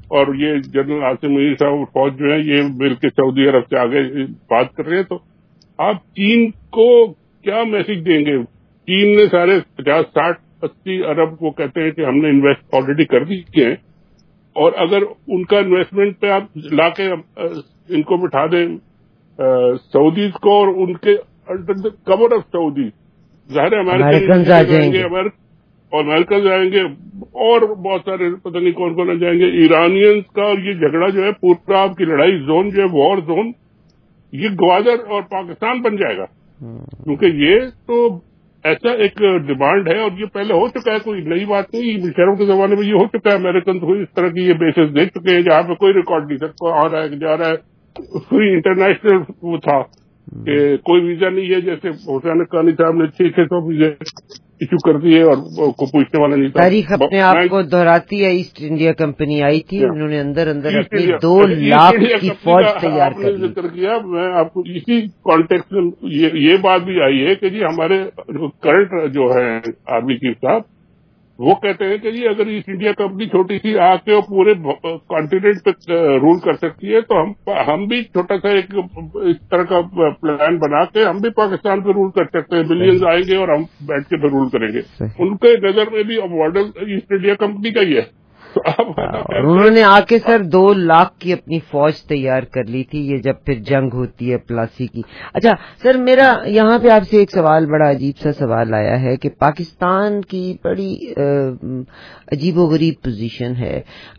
اور یہ جنرل عاصم منیر صاحب فوج جو ہے یہ مل کے سعودی عرب سے آگے بات کر رہے ہیں. تو آپ چین کو کیا میسج دیں گے؟ چین نے سارے 50-60-80 ارب وہ کہتے ہیں کہ ہم نے انویسٹ آلریڈی کر دیے ہیں, اور اگر ان کا انویسٹمنٹ پہ آپ لا کے ان کو بٹھا دیں سعودیز کو, اور ان کے کور آف سعودی ظاہر امریکن جائیں گے اور امریکن جائیں گے اور بہت سارے پتہ نہیں کون کون جائیں گے. ایرانینز کا اور یہ جھگڑا جو ہے پورا آپ کی لڑائی زون جو ہے وار زون یہ گوادر اور پاکستان بن جائے گا, کیونکہ یہ تو ایسا ایک ڈیمانڈ ہے, اور یہ پہلے ہو چکا ہے, کوئی نئی بات نہیں. شہروں کے زمانے میں یہ ہو چکا ہے, امریکن تو اس طرح کی یہ بیسز دے چکے ہیں جہاں پہ کوئی ریکارڈ نہیں سکتا آ رہا ہے جا رہا ہے. فری انٹرنیشنل وہ تھا کہ کوئی ویزا نہیں ہے, جیسے حسین حقانی صاحب نے 600 ویزے ایشو کر دیے اور کو پوچھنے والا نہیں تھا. تاریخ اپنے آپ کو دہراتی ہے. ایسٹ انڈیا کمپنی آئی تھی, انہوں نے اندر اپنی 2 لاکھ کی فوج تیار کر لی. ذکر کیا میں آپ کو اسی کانٹیکس میں یہ بات بھی آئی ہے کہ جی ہمارے کرنٹ جو ہے آرمی چیف صاحب وہ کہتے ہیں کہ جی اگر ایسٹ انڈیا کمپنی چھوٹی سی آ کے پورے کانٹیننٹ پہ رول کر سکتی ہے تو ہم بھی چھوٹا سا ایک اس طرح کا پلان بنا کے ہم بھی پاکستان پہ رول کر سکتے ہیں. بلینز آئیں گے اور ہم بیٹھ کے پہ رول کریں گے. ان کے نظر میں بھی ماڈل ایسٹ انڈیا کمپنی کا ہی ہے. اور انہوں نے آ کے سر 2 لاکھ کی اپنی فوج تیار کر لی تھی, یہ جب پھر جنگ ہوتی ہے پلاسی کی. اچھا سر, میرا یہاں پہ آپ سے ایک سوال, بڑا عجیب سا سوال آیا ہے کہ پاکستان کی بڑی عجیب و غریب پوزیشن ہے.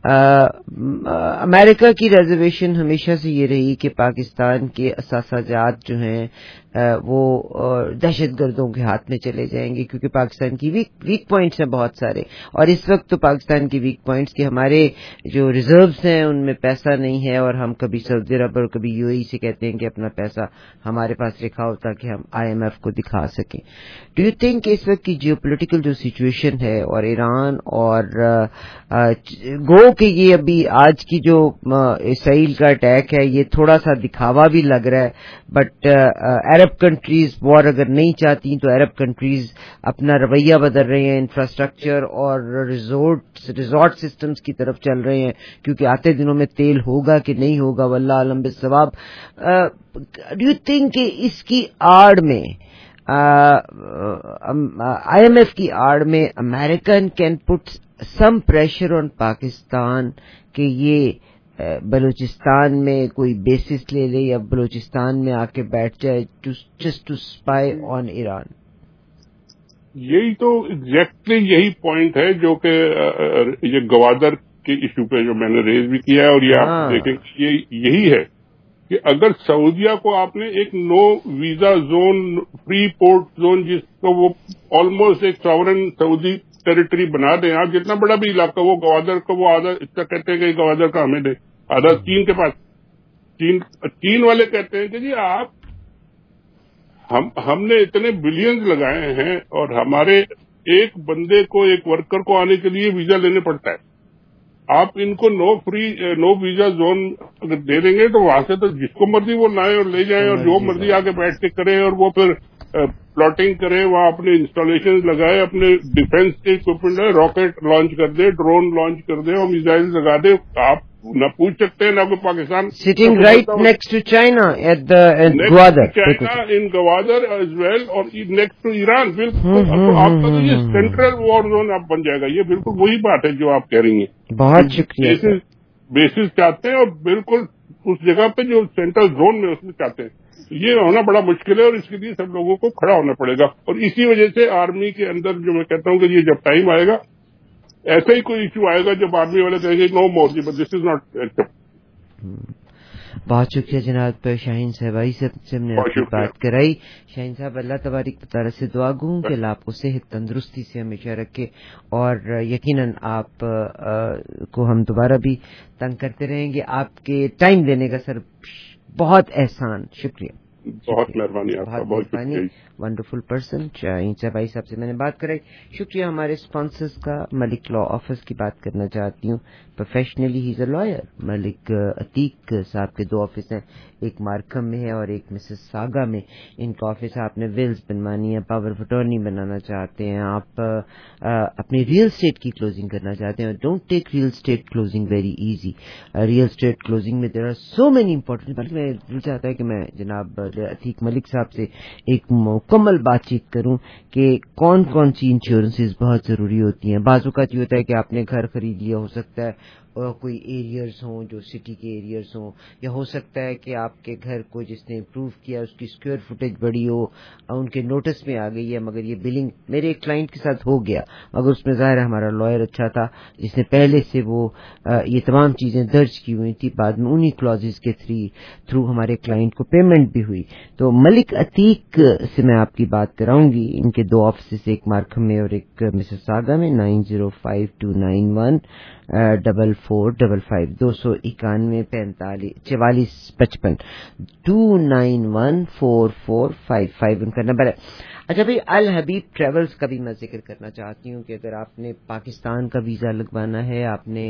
امریکہ کی ریزرویشن ہمیشہ سے یہ رہی کہ پاکستان کے اثاثہ جات جو ہیں وہ دہشت گردوں کے ہاتھ میں چلے جائیں گے, کیونکہ پاکستان کی ویک پوائنٹس ہیں بہت سارے, اور اس وقت تو پاکستان کی ویک پوائنٹس کہ ہمارے جو ریزروز ہیں ان میں پیسہ نہیں ہے, اور ہم کبھی سعودی عرب اور کبھی یو اے ای سے کہتے ہیں کہ اپنا پیسہ ہمارے پاس رکھا ہو تاکہ ہم IMF کو دکھا سکیں. ڈو یو تھنک اس وقت کی جیو پولیٹیکل جو سچویشن ہے اور ایران اور گو کہ یہ ابھی آج کی جو اسرائیل کا اٹیک ہے یہ تھوڑا سا دکھاوا بھی لگ رہا ہے, بٹ عرب کنٹریز وار اگر نہیں چاہتی تو عرب کنٹریز اپنا رویہ بدل رہے ہیں, انفراسٹرکچر اور ریزورٹ سسٹمز کی طرف چل رہے ہیں, کیونکہ آتے دنوں میں تیل ہوگا کہ نہیں ہوگا واللہ عالم بالثواب. ڈو یو تھنک کہ اس کی آڑ میں IMF کی آڑ میں American can put some pressure on Pakistan کہ یہ بلوچستان میں کوئی بیسس لے لے یا بلوچستان میں آ کے بیٹھ جائے just to spy on Iran? یہی تو ایگزیکٹلی یہی پوائنٹ ہے جو کہ یہ گوادر کے ایشو پہ جو میں نے ریز بھی کیا ہے, اور یہ آپ دیکھیں یہی ہے کہ اگر سعودیہ کو آپ نے ایک no visa zone, free port zone, جس کو وہ آلموسٹ ایک ساورن سعودی ٹیریٹری بنا دیں, آپ جتنا بڑا بھی علاقہ وہ گوادر کو وہ آدھا اس کا کہتے ہیں کہ گوادر کا ہمیں دے, آدھا چین کے پاس. چین والے کہتے ہیں کہ جی آپ ہم نے اتنے بلینز لگائے ہیں اور ہمارے ایک بندے کو, ایک ورکر کو آنے کے لیے ویزا لینے پڑتا ہے, آپ ان کو نو ویزا زون اگر دے دیں گے تو وہاں سے تو جس کو مرضی وہ لائیں اور لے جائیں, اور جو مرضی آگے بیٹھ کے کریں, اور وہ پھر پلاٹنگ کریں, وہاں اپنے انسٹالیشن لگائے, اپنے ڈیفینس کے اکوپمنٹ ہے, راکٹ لانچ کر دے, ڈرون لانچ کر دے اور میزائل لگا دے. آپ نہ پوچھ سکتے ہیں نہ کوئی Pakistan sitting right next to China at Gwadar, China in Gwadar as well, اور نیکسٹ ٹو ایران. بالکل آپ کا تو یہ سینٹرل وار زون اب بن جائے گا. یہ بالکل وہی بات ہے جو آپ کہہ رہی ہیں. بہت شکریہ. بیسز چاہتے ہیں اور بالکل اس جگہ پہ جو سینٹرل زون میں اس میں چاہتے ہیں. یہ ہونا بڑا مشکل ہے اور اس کے لیے سب لوگوں کو کھڑا ہونا پڑے گا. اور اسی وجہ سے آرمی کے اندر جو میں کہتا ہوں کہ یہ جب ٹائم آئے گا ایسا ہی کوئی ایشو آئے گا جب آرمی والے کہیں گے no more, but this is not accept. بہت شکریہ جناب شاہین صاحب, سے ہم نے آپ کی بات کرائی. شاہین صاحب, اللہ تبارک و تعالی سے دعا گوں کہ اللہ آپ کو صحت تندرستی سے ہمیشہ رکھے, اور یقیناً آپ کو ہم دوبارہ بھی تنگ کرتے رہیں گے. آپ کے ٹائم دینے کا سر بہت احسان, شکریہ. بہت مہربانی آپ کا, بہت شکریہ. Wonderful person. اینچا بھائی صاحب سے میں نے بات کرائی. شکریہ ہمارے اسپانسرز کا. ملک لا آفس کی بات کرنا چاہتی ہوں. Professionally he is a lawyer. Malik Atiq صاحب کے 2 آفس ہیں, ایک مارکم میں ہے اور ایک مسز ساگا میں. ان کا آفس آپ نے ویلز بنوانی ہے, پاور آف اٹارنی بنانا چاہتے ہیں, آپ اپنی ریئل اسٹیٹ کی کلوزنگ کرنا چاہتے ہیں, don't take real estate closing very easy. Real estate closing میں there are so many important. بلکہ میں دل چاہتا ہے کہ میں جناب عتیق ملک صاحب سے ایک مکمل بات چیت کروں کہ کون کون سی انشورنسز بہت ضروری ہوتی ہیں. بعض اوقات یہ ہوتا ہے کہ آپ نے گھر خرید لیا, ہو سکتا ہے کوئی ایریاز ہوں جو سٹی کے ایریاز ہوں, یا ہو سکتا ہے کہ آپ کے گھر کو جس نے امپروو کیا اس کی اسکوائر فٹیج بڑی ہو, ان کے نوٹس میں آ گئی ہے, مگر یہ بلنگ میرے ایک کلائنٹ کے ساتھ ہو گیا, مگر اس میں ظاہر ہے ہمارا لائر اچھا تھا جس نے پہلے سے وہ یہ تمام چیزیں درج کی ہوئی تھی. بعد میں انہی کلازز کے تھرو ہمارے کلائنٹ کو پیمنٹ بھی ہوئی. تو ملک عتیق سے میں آپ کی بات کراؤں گی. ان کے 2 آفسز, ایک مارکم میں اور ایک مسز ساگا میں. 905291 4455 291 45 4455 291 4455 ان کا نمبر ہے. اچھا بھائی, الحبیب ٹریولز کا بھی میں ذکر کرنا چاہتی ہوں کہ اگر آپ نے پاکستان کا ویزا لگوانا ہے, آپ نے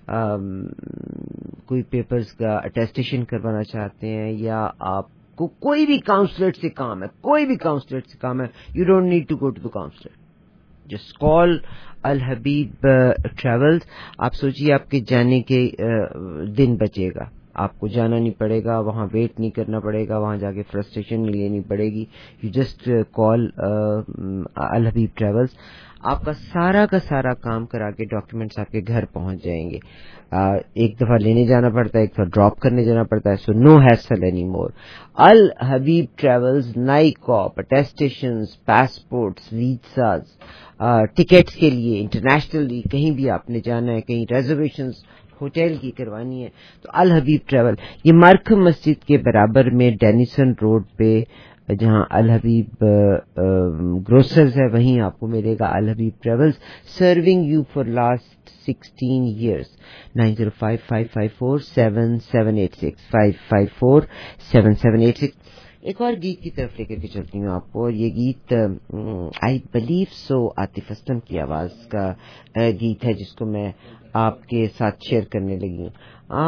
کوئی پیپرز کا اٹیسٹیشن کروانا چاہتے ہیں, یا آپ کو کوئی بھی کاؤنسلیٹ سے کام ہے, you don't need to go to the consulate, just call Alhabib travels. آپ سوچیے آپ کے جانے کے دن بچے گا, آپ کو جانا نہیں پڑے گا, وہاں ویٹ نہیں کرنا پڑے گا, وہاں جا کے فرسٹریشن نہیں لینی پڑے گی. You just call Alhabib travels. آپ کا سارا کام کرا کے ڈاکیومنٹس آپ کے گھر پہنچ جائیں گے. ایک دفعہ لینے جانا پڑتا ہے, ایک دفعہ ڈراپ کرنے جانا پڑتا ہے, سو نو hassle any more. Alhabib travels NICOP, attestations, passports, visas, tickets کے لیے انٹرنیشنلی کہیں بھی آپ نے جانا ہے, کہیں ریزرویشنز ہوٹل کی کروانی ہے, تو الحبیب ٹریول. یہ مارکم مسجد کے برابر میں ڈینیسن روڈ پہ جہاں الحبیب گروسرز ہے, وہیں آپ کو ملے گا Alhabib travels, serving you for last 16 years. 9055547786 5547786. ایک اور گیت کی طرف لے کر کے چلتی ہوں آپ کو. یہ گیت I believe so Atif Aslam کی آواز کا گیت ہے, جس کو میں آپ کے ساتھ شیئر کرنے لگی ہوں.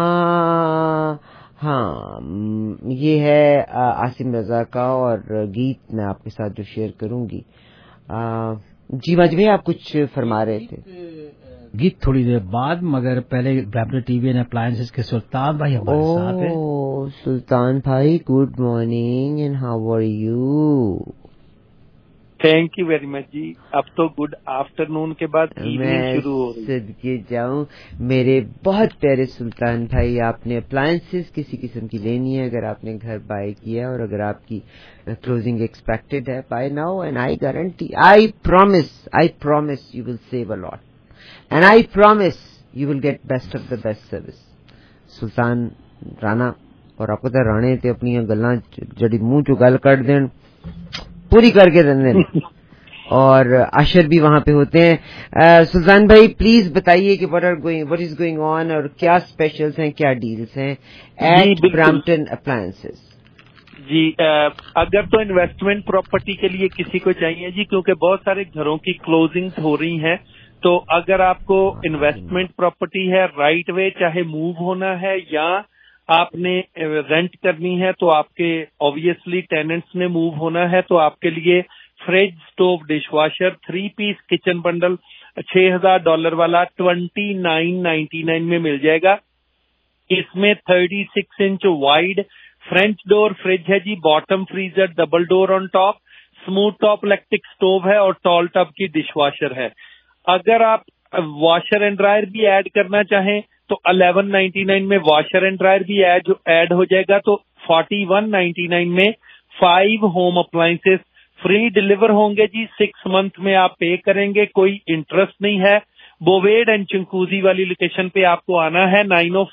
ہاں, یہ ہے عاصم رضا کا, اور گیت میں آپ کے ساتھ جو شیئر کروں گی. جی واجبی, آپ کچھ فرما رہے تھے. گیت تھوڑی دیر بعد, مگر پہلے Brampton T V and appliances کے سلطان بھائی ہمارے ساتھ ہیں. سلطان بھائی, good morning and how are you? Thank you very much جی. اب تو گڈ آفٹر نون کے بعد ایوننگ شروع ہو رہی ہے. صدقے جاؤں میرے بہت پیارے سلطان بھائی, آپ نے اپلائنسز کسی قسم کی لینی ہے, اگر آپ نے گھر بائی کیا اور اگر آپ کی کلوزنگ ایکسپیکٹڈ ہے by now, and I guarantee, I promise you will save a lot, and I promise you will get best of the best service. Sultan Rana, اور آپ کو تو رانے تے اپنی گلاں جڑی منہ چو گل کٹ دین پوری کر کے دیں, اور عشر بھی وہاں پہ ہوتے ہیں. سلطان بھائی پلیز بتائیے کہ واٹ از گوئنگ آن, اور کیا اسپیشلز ہیں, کیا ڈیلز ہیں ایٹ برامپٹن اپلائنسز. جی, اگر تو انویسٹمنٹ پراپرٹی کے لیے کسی کو چاہیے جی, کیونکہ بہت سارے گھروں کی کلوزنگز ہو رہی ہیں, تو اگر آپ کو انویسٹمنٹ پراپرٹی ہے رائٹ وے, چاہے موو ہونا ہے یا آپ نے رینٹ کرنی ہے, تو آپ کے آبویسلی ٹیننٹس نے موو ہونا ہے, تو آپ کے لیے fridge, stove, dish washer, 3 piece kitchen bundle $6,000 والا 2999 میں مل جائے گا. اس میں 36 inch wide front door fridge ہے جی, bottom freezer, double door on top, smooth top electric stove ہے, اور ٹال ٹب کی ڈش واشر ہے. اگر آپ واشر اینڈ ڈرائر بھی ایڈ کرنا چاہیں تو 1199 میں واشر اینڈ ڈرائر بھی ایڈ ہو جائے گا, تو 4199 میں 5 ہوم اپلائنسز فری ڈلیور ہوں گے جی. 6 منتھ میں آپ پے کریں گے, کوئی انٹرسٹ نہیں ہے. بوویڈ اینڈ چنکوزی والی لوکیشن پہ آپ کو آنا ہے.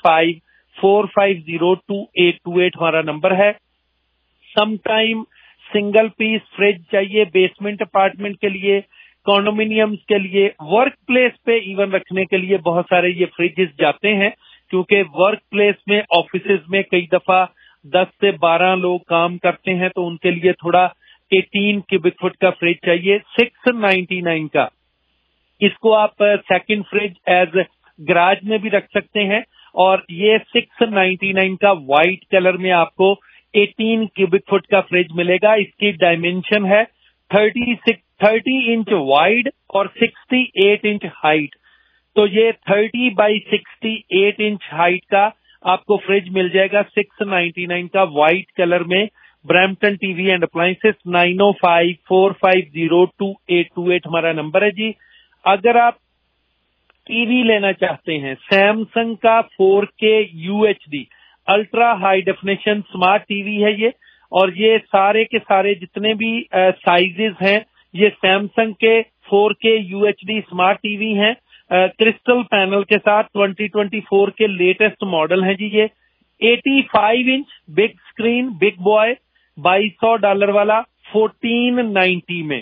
9054502828 ہمارا نمبر ہے. Some time single piece fridge چاہیے بیسمنٹ اپارٹمنٹ کے لیے, کانڈومینیمز کے لیے, ورک پلیس پہ ایون رکھنے کے لیے بہت سارے یہ فریجز جاتے ہیں, کیونکہ ورک پلیس میں, آفیسز میں کئی دفعہ 10 से 12 लोग काम करते हैं तो उनके लिए थोड़ा 18 क्यूबिक फुट का फ्रिज चाहिए 699 का। इसको आप सेकंड फ्रिज एज गराज में भी रख सकते हैं और ये 699 का व्हाइट कलर में आपको 18 क्यूबिक फुट का फ्रिज मिलेगा। इसकी डायमेंशन है 30 इंच वाइड और 68 इंच हाइट। तो ये 30 बाई 68 इंच हाइट का आपको फ्रिज मिल जाएगा 699 का व्हाइट कलर में। ब्रैम्पटन टीवी एंड अप्लायंसेस 9054502828 हमारा नंबर है जी। अगर आप टीवी लेना चाहते हैं सैमसंग का 4K UHD ultra high definition smart TV है ये, और ये सारे के सारे जितने भी साइजेस हैं ये सैमसंग के 4K UHD स्मार्ट टीवी हैं क्रिस्टल पैनल के साथ 2024 के लेटेस्ट मॉडल हैं जी। ये 85 inch big screen big boy $2200 वाला 1490 में,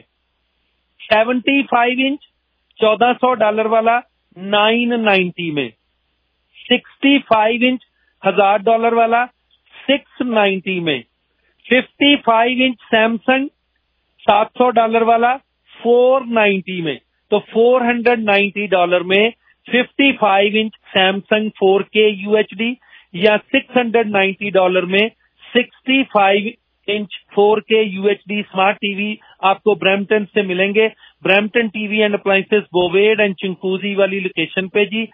75 इंच $1400 वाला 990 में, 65 इंच $1000 वाला 690 में, 55 इंच सैमसंग $700 वाला 490 में। तो $490 में 55 इंच सैमसंग 4K UHD या $690 में 65 inch 4K UHD smart TV आपको ब्रैम्पटन से मिलेंगे। Brampton TV and appliances Bovaird and Chinguacousy वाली लोकेशन पे जी।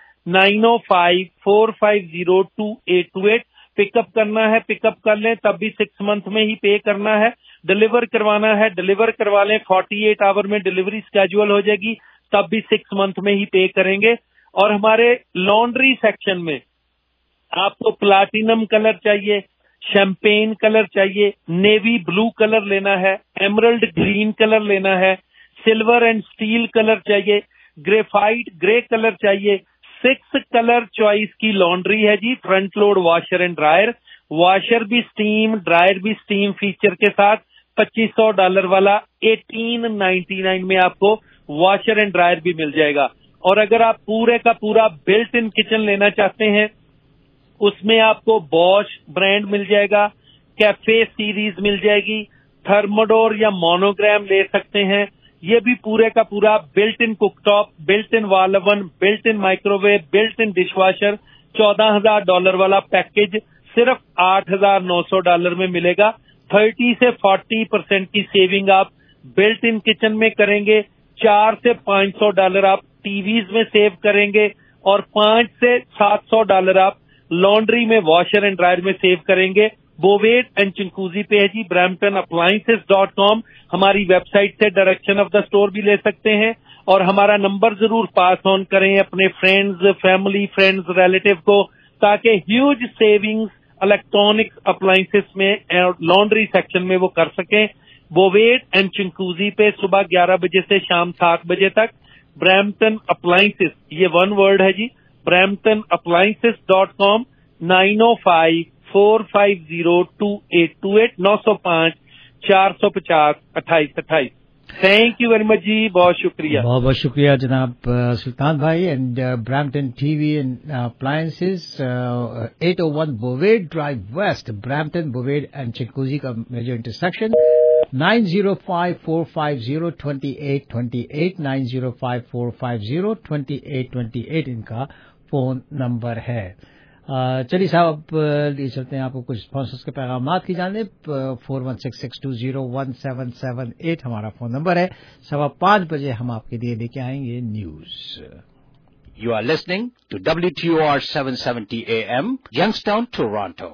9054502828 पिकअप करना है पिकअप कर लें, तब भी 6 मंथ में ही पे करना है। डिलीवर करवाना है डिलीवर करवा लें, 48 आवर में डिलीवरी स्केड्यूल हो जाएगी, तब भी 6 मंथ में ही पे करेंगे। और हमारे लॉन्ड्री सेक्शन में आपको प्लाटिनम कलर चाहिए, शैम्पेन कलर चाहिए, नेवी ब्लू कलर लेना है, एमरल्ड ग्रीन कलर लेना है, सिल्वर एंड स्टील कलर चाहिए, ग्रेफाइट ग्रे कलर चाहिए, 6 कलर चॉइस की लॉन्ड्री है जी। Front load washer and dryer, washer भी स्टीम ड्रायर भी स्टीम फीचर के साथ $2500 वाला 1899 में आपको वॉशर एंड ड्रायर भी मिल जाएगा। और अगर आप पूरे का पूरा बिल्ट इन किचन लेना चाहते हैं उसमें आपको बॉश ब्रांड मिल जाएगा, कैफे सीरीज मिल जाएगी, थर्मोडोर या मोनोग्राम ले सकते हैं। ये भी पूरे का पूरा built in cooktop, built in wall oven, built in microwave, built in dishwasher $14,000 वाला पैकेज सिर्फ $8,900 में मिलेगा। 30 से 40% की सेविंग आप बिल्ट इन किचन में करेंगे, $400 से $500 आप टीवीज में सेव करेंगे और $500 से $700 आप लॉन्ड्री में वॉशर एंड ड्रायर में सेव करेंगे। बोवेड एंड चिंकूजी पे है जी। bramptonappliances.com हमारी वेबसाइट से डायरेक्शन ऑफ द स्टोर भी ले सकते हैं। और हमारा नंबर जरूर पास ऑन करें अपने फ्रेंड्स फैमिली फ्रेंड्स रिलेटिव को, ताकि ह्यूज सेविंग्स इलेक्ट्रॉनिक्स अप्लायंसेस में लॉन्ड्री सेक्शन में वो कर सकें। बोवेड एंड चिंकूजी पे सुबह 11 बजे से शाम 7 बजे तक। ब्रैम्पटन अप्लायंसेस ये वन वर्ड है जी। bramptonappliances.com 9054502828 905-450-2828। Thank you very much जी, बहुत शुक्रिया। बहुत बहुत शुक्रिया जनाब सुल्तान भाई। And Brampton TV and appliances 801 Bovaird Drive West, Brampton Bovaird and Chinguacousy का मेजर इंटरसेक्शन। 9054502828 9054502828 इनका फोन नंबर है। चलिए साहब अब ले चलते हैं आपको कुछ स्पॉन्सर्स के पैगामात की जानिब। 4166201778 हमारा फोन नंबर है। 5:15 बजे हम आपके लिए लेके आएंगे news. You are listening to WTOR 770 AM, Youngstown, Toronto.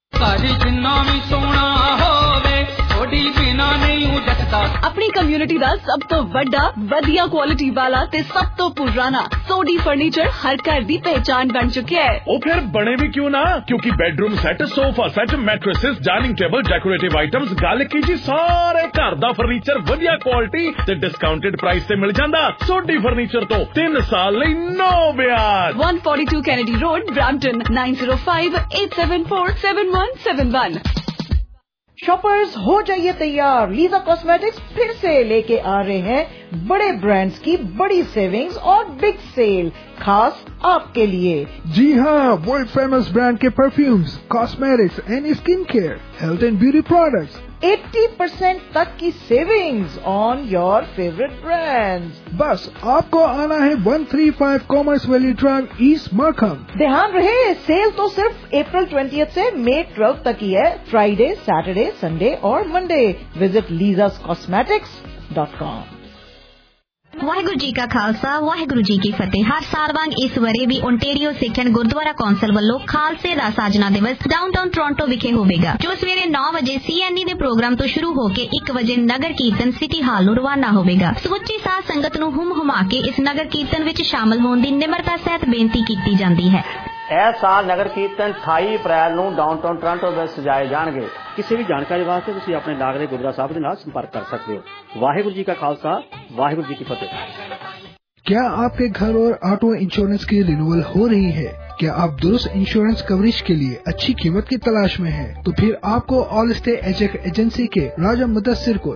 अपनी कम्युनिटी ਦਾ ਸਭ ਤੋਂ ਵੱਡਾ ਵਧੀਆ ਕੁਆਲਿਟੀ ਵਾਲਾ ਤੇ ਸਭ ਤੋਂ ਪੁਰਾਣਾ ਸੋਡੀ ਫਰਨੀਚਰ ਹਰ ਘਰ ਦੀ ਪਹਿਚਾਨ ਬਣ ਚੁੱਕਿਆ ਹੈ। ਉਹ ਫਿਰ ਬਣੇ ਵੀ ਕਿਉਂ ਨਾ, ਕਿਉਂਕਿ bedroom set sofa set mattresses dining table decorative items ਗੱਲ ਕੀ ਜੀ ਸਾਰੇ ਘਰ ਦਾ ਫਰਨੀਚਰ ਵਧੀਆ ਕੁਆਲਿਟੀ ਤੇ ਡਿਸਕਾਊਂਟਡ ਪ੍ਰਾਈਸ ਤੇ ਮਿਲ ਜਾਂਦਾ। ਸੋਡੀ ਫਰਨੀਚਰ ਤੋਂ 3 ਸਾਲ ਲਈ ਨੋ ਵਿਆਜ। 142 Kennedy Road, Brampton 9058747171। शॉपर्स हो जाइए तैयार, लीजा कॉस्मेटिक्स फिर से लेके आ रहे हैं बड़े ब्रांड्स की बड़ी सेविंग्स और बिग सेल खास आपके लिए। जी हाँ, वर्ल्ड फेमस ब्रांड के perfumes, cosmetics and skin care, health and beauty products, 80% तक की savings on your favourite brands. बस आपको आना है 135 Commerce Valley Drive, East Markham. ध्यान रहे, सेल तो सिर्फ अप्रैल 20 से मई 12 तक ही है, फ्राइडे, सैटरडे, संडे और Monday. Visit lizascosmetics.com। Waheguru ji ਕਾ ਖਾਲਸਾ ਵਾਹਿਗੁਰੂ ਜੀ ਕੀ ਫਤਿਹ। ਹਰ ਸਾਲ ਵਾਂਗ ਇਸ ਵਰੇ ਵੀ ਓਨਟਾਰੀਓ ਸਿੱਖ ਗੁਰਦੁਆਰਾ ਕੌਂਸਲ ਵੱਲੋਂ ਖਾਲਸੇ ਦਾ ਸਾਜਨਾ ਦਿਵਸ ਡਾਊਨਟਾਊਨ ਟੋਰਾਂਟੋ ਵਿਖੇ ਹੋਵੇਗਾ, ਜੋ ਸਵੇਰੇ 9 ਵਜੇ CNE ਦੇ ਪ੍ਰੋਗਰਾਮ ਤੋਂ ਸ਼ੁਰੂ ਹੋ ਕੇ 1 ਵਜੇ ਨਗਰ ਕੀਰਤਨ ਸਿਟੀ ਹਾਲ ਨੂੰ ਰਵਾਨਾ ਹੋਵੇਗਾ। ਸਮੁੱਚੀ ਸਾਧ ਸੰਗਤ ਨੂੰ ਹੁਮਾ ਕੇ ਇਸ ਨਗਰ ਕੀਰਤਨ ਵਿੱਚ ਸ਼ਾਮਲ ਹੋਣ ਦੀ ਨਿਮਰਤਾ ਸਹਿਤ ਬੇਨਤੀ ਕੀਤੀ ਜਾਂਦੀ ਹੈ। ਇਸ ਸਾਲ ਨਗਰ ਕੀਰਤਨ 28 ਅਪ੍ਰੈਲ ਨੂੰ ਡਾਊਨਟਾਊਨ ਟੋਰਾਂਟੋ ਵਿੱਚ ਸਜਾਏ ਜਾਣਗੇ। ਕਿਸੇ ਵੀ ਜਾਣਕਾਰੀ ਵਾਸਤੇ ਤੁਸੀਂ ਆਪਣੇ ਲਾਗਲੇ ਗੁਰਦੁਆਰਾ ਸਾਹਿਬ ਦੇ ਨਾਲ ਸੰਪਰਕ ਕਰ ਸਕਦੇ ਹੋ। ਵਾਹਿਗੁਰੂ ਜੀ ਕਾ ਖਾਲਸਾ ਵਾਹਿਗੁਰੂ ਜੀ ਕੀ ਫਤਿਹ। क्या आपके घर और ऑटो इंश्योरेंस की रिन्यूअल हो रही है? क्या आप दुरुस्त इंश्योरेंस कवरेज के लिए अच्छी कीमत की तलाश में हैं? तो फिर आपको ऑल स्टेट एजेंसी के राजा मुदस्सिर को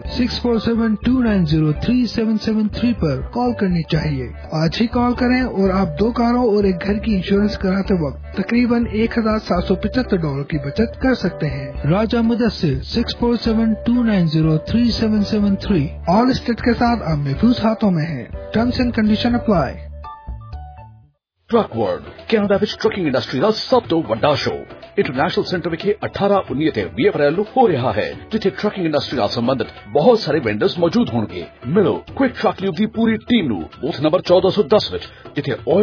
6472903773 पर कॉल करनी चाहिए। आज ही कॉल करें और आप 2 कारों और एक घर की इंश्योरेंस कराते वक्त तकरीबन $1,775 की बचत कर सकते हैं। राजा मुदस्सिर 6472903773 ऑल स्टेट के साथ आप महफूज हाथों में हैं। Terms and condition apply. Truck world Canada ਵਿੱਚ ਟਰੱਕਿੰਗ ਇੰਡਸਟਰੀ ਦਾ ਸਭ ਤੋਂ ਵੱਡਾ ਸ਼ੋਅ ਇੰਟਰਨੈਸ਼ਨਲ ਸੈਂਟਰ ਵਿਖੇ 18, 19 ਤੇ 20 ਅਪ੍ਰੈਲ ਨੂੰ ਹੋ ਰਿਹਾ ਹੈ, ਜਿੱਥੇ ਟਰੱਕਿੰਗ ਇੰਡਸਟਰੀ ਨਾਲ ਸੰਬੰਧਿਤ ਬਹੁਤ ਸਾਰੇ ਵੈਂਡਰਸ ਮੌਜੂਦ ਹੋਣਗੇ। ਮਿਲੋ ਕੁਇਕ ਟਰੱਕ ਲਿਵ ਦੀ ਪੂਰੀ ਟੀਮ ਨੂੰ ਬੂਥ ਨੰਬਰ 1410 ਵਿੱਚ, ਜਿੱਥੇ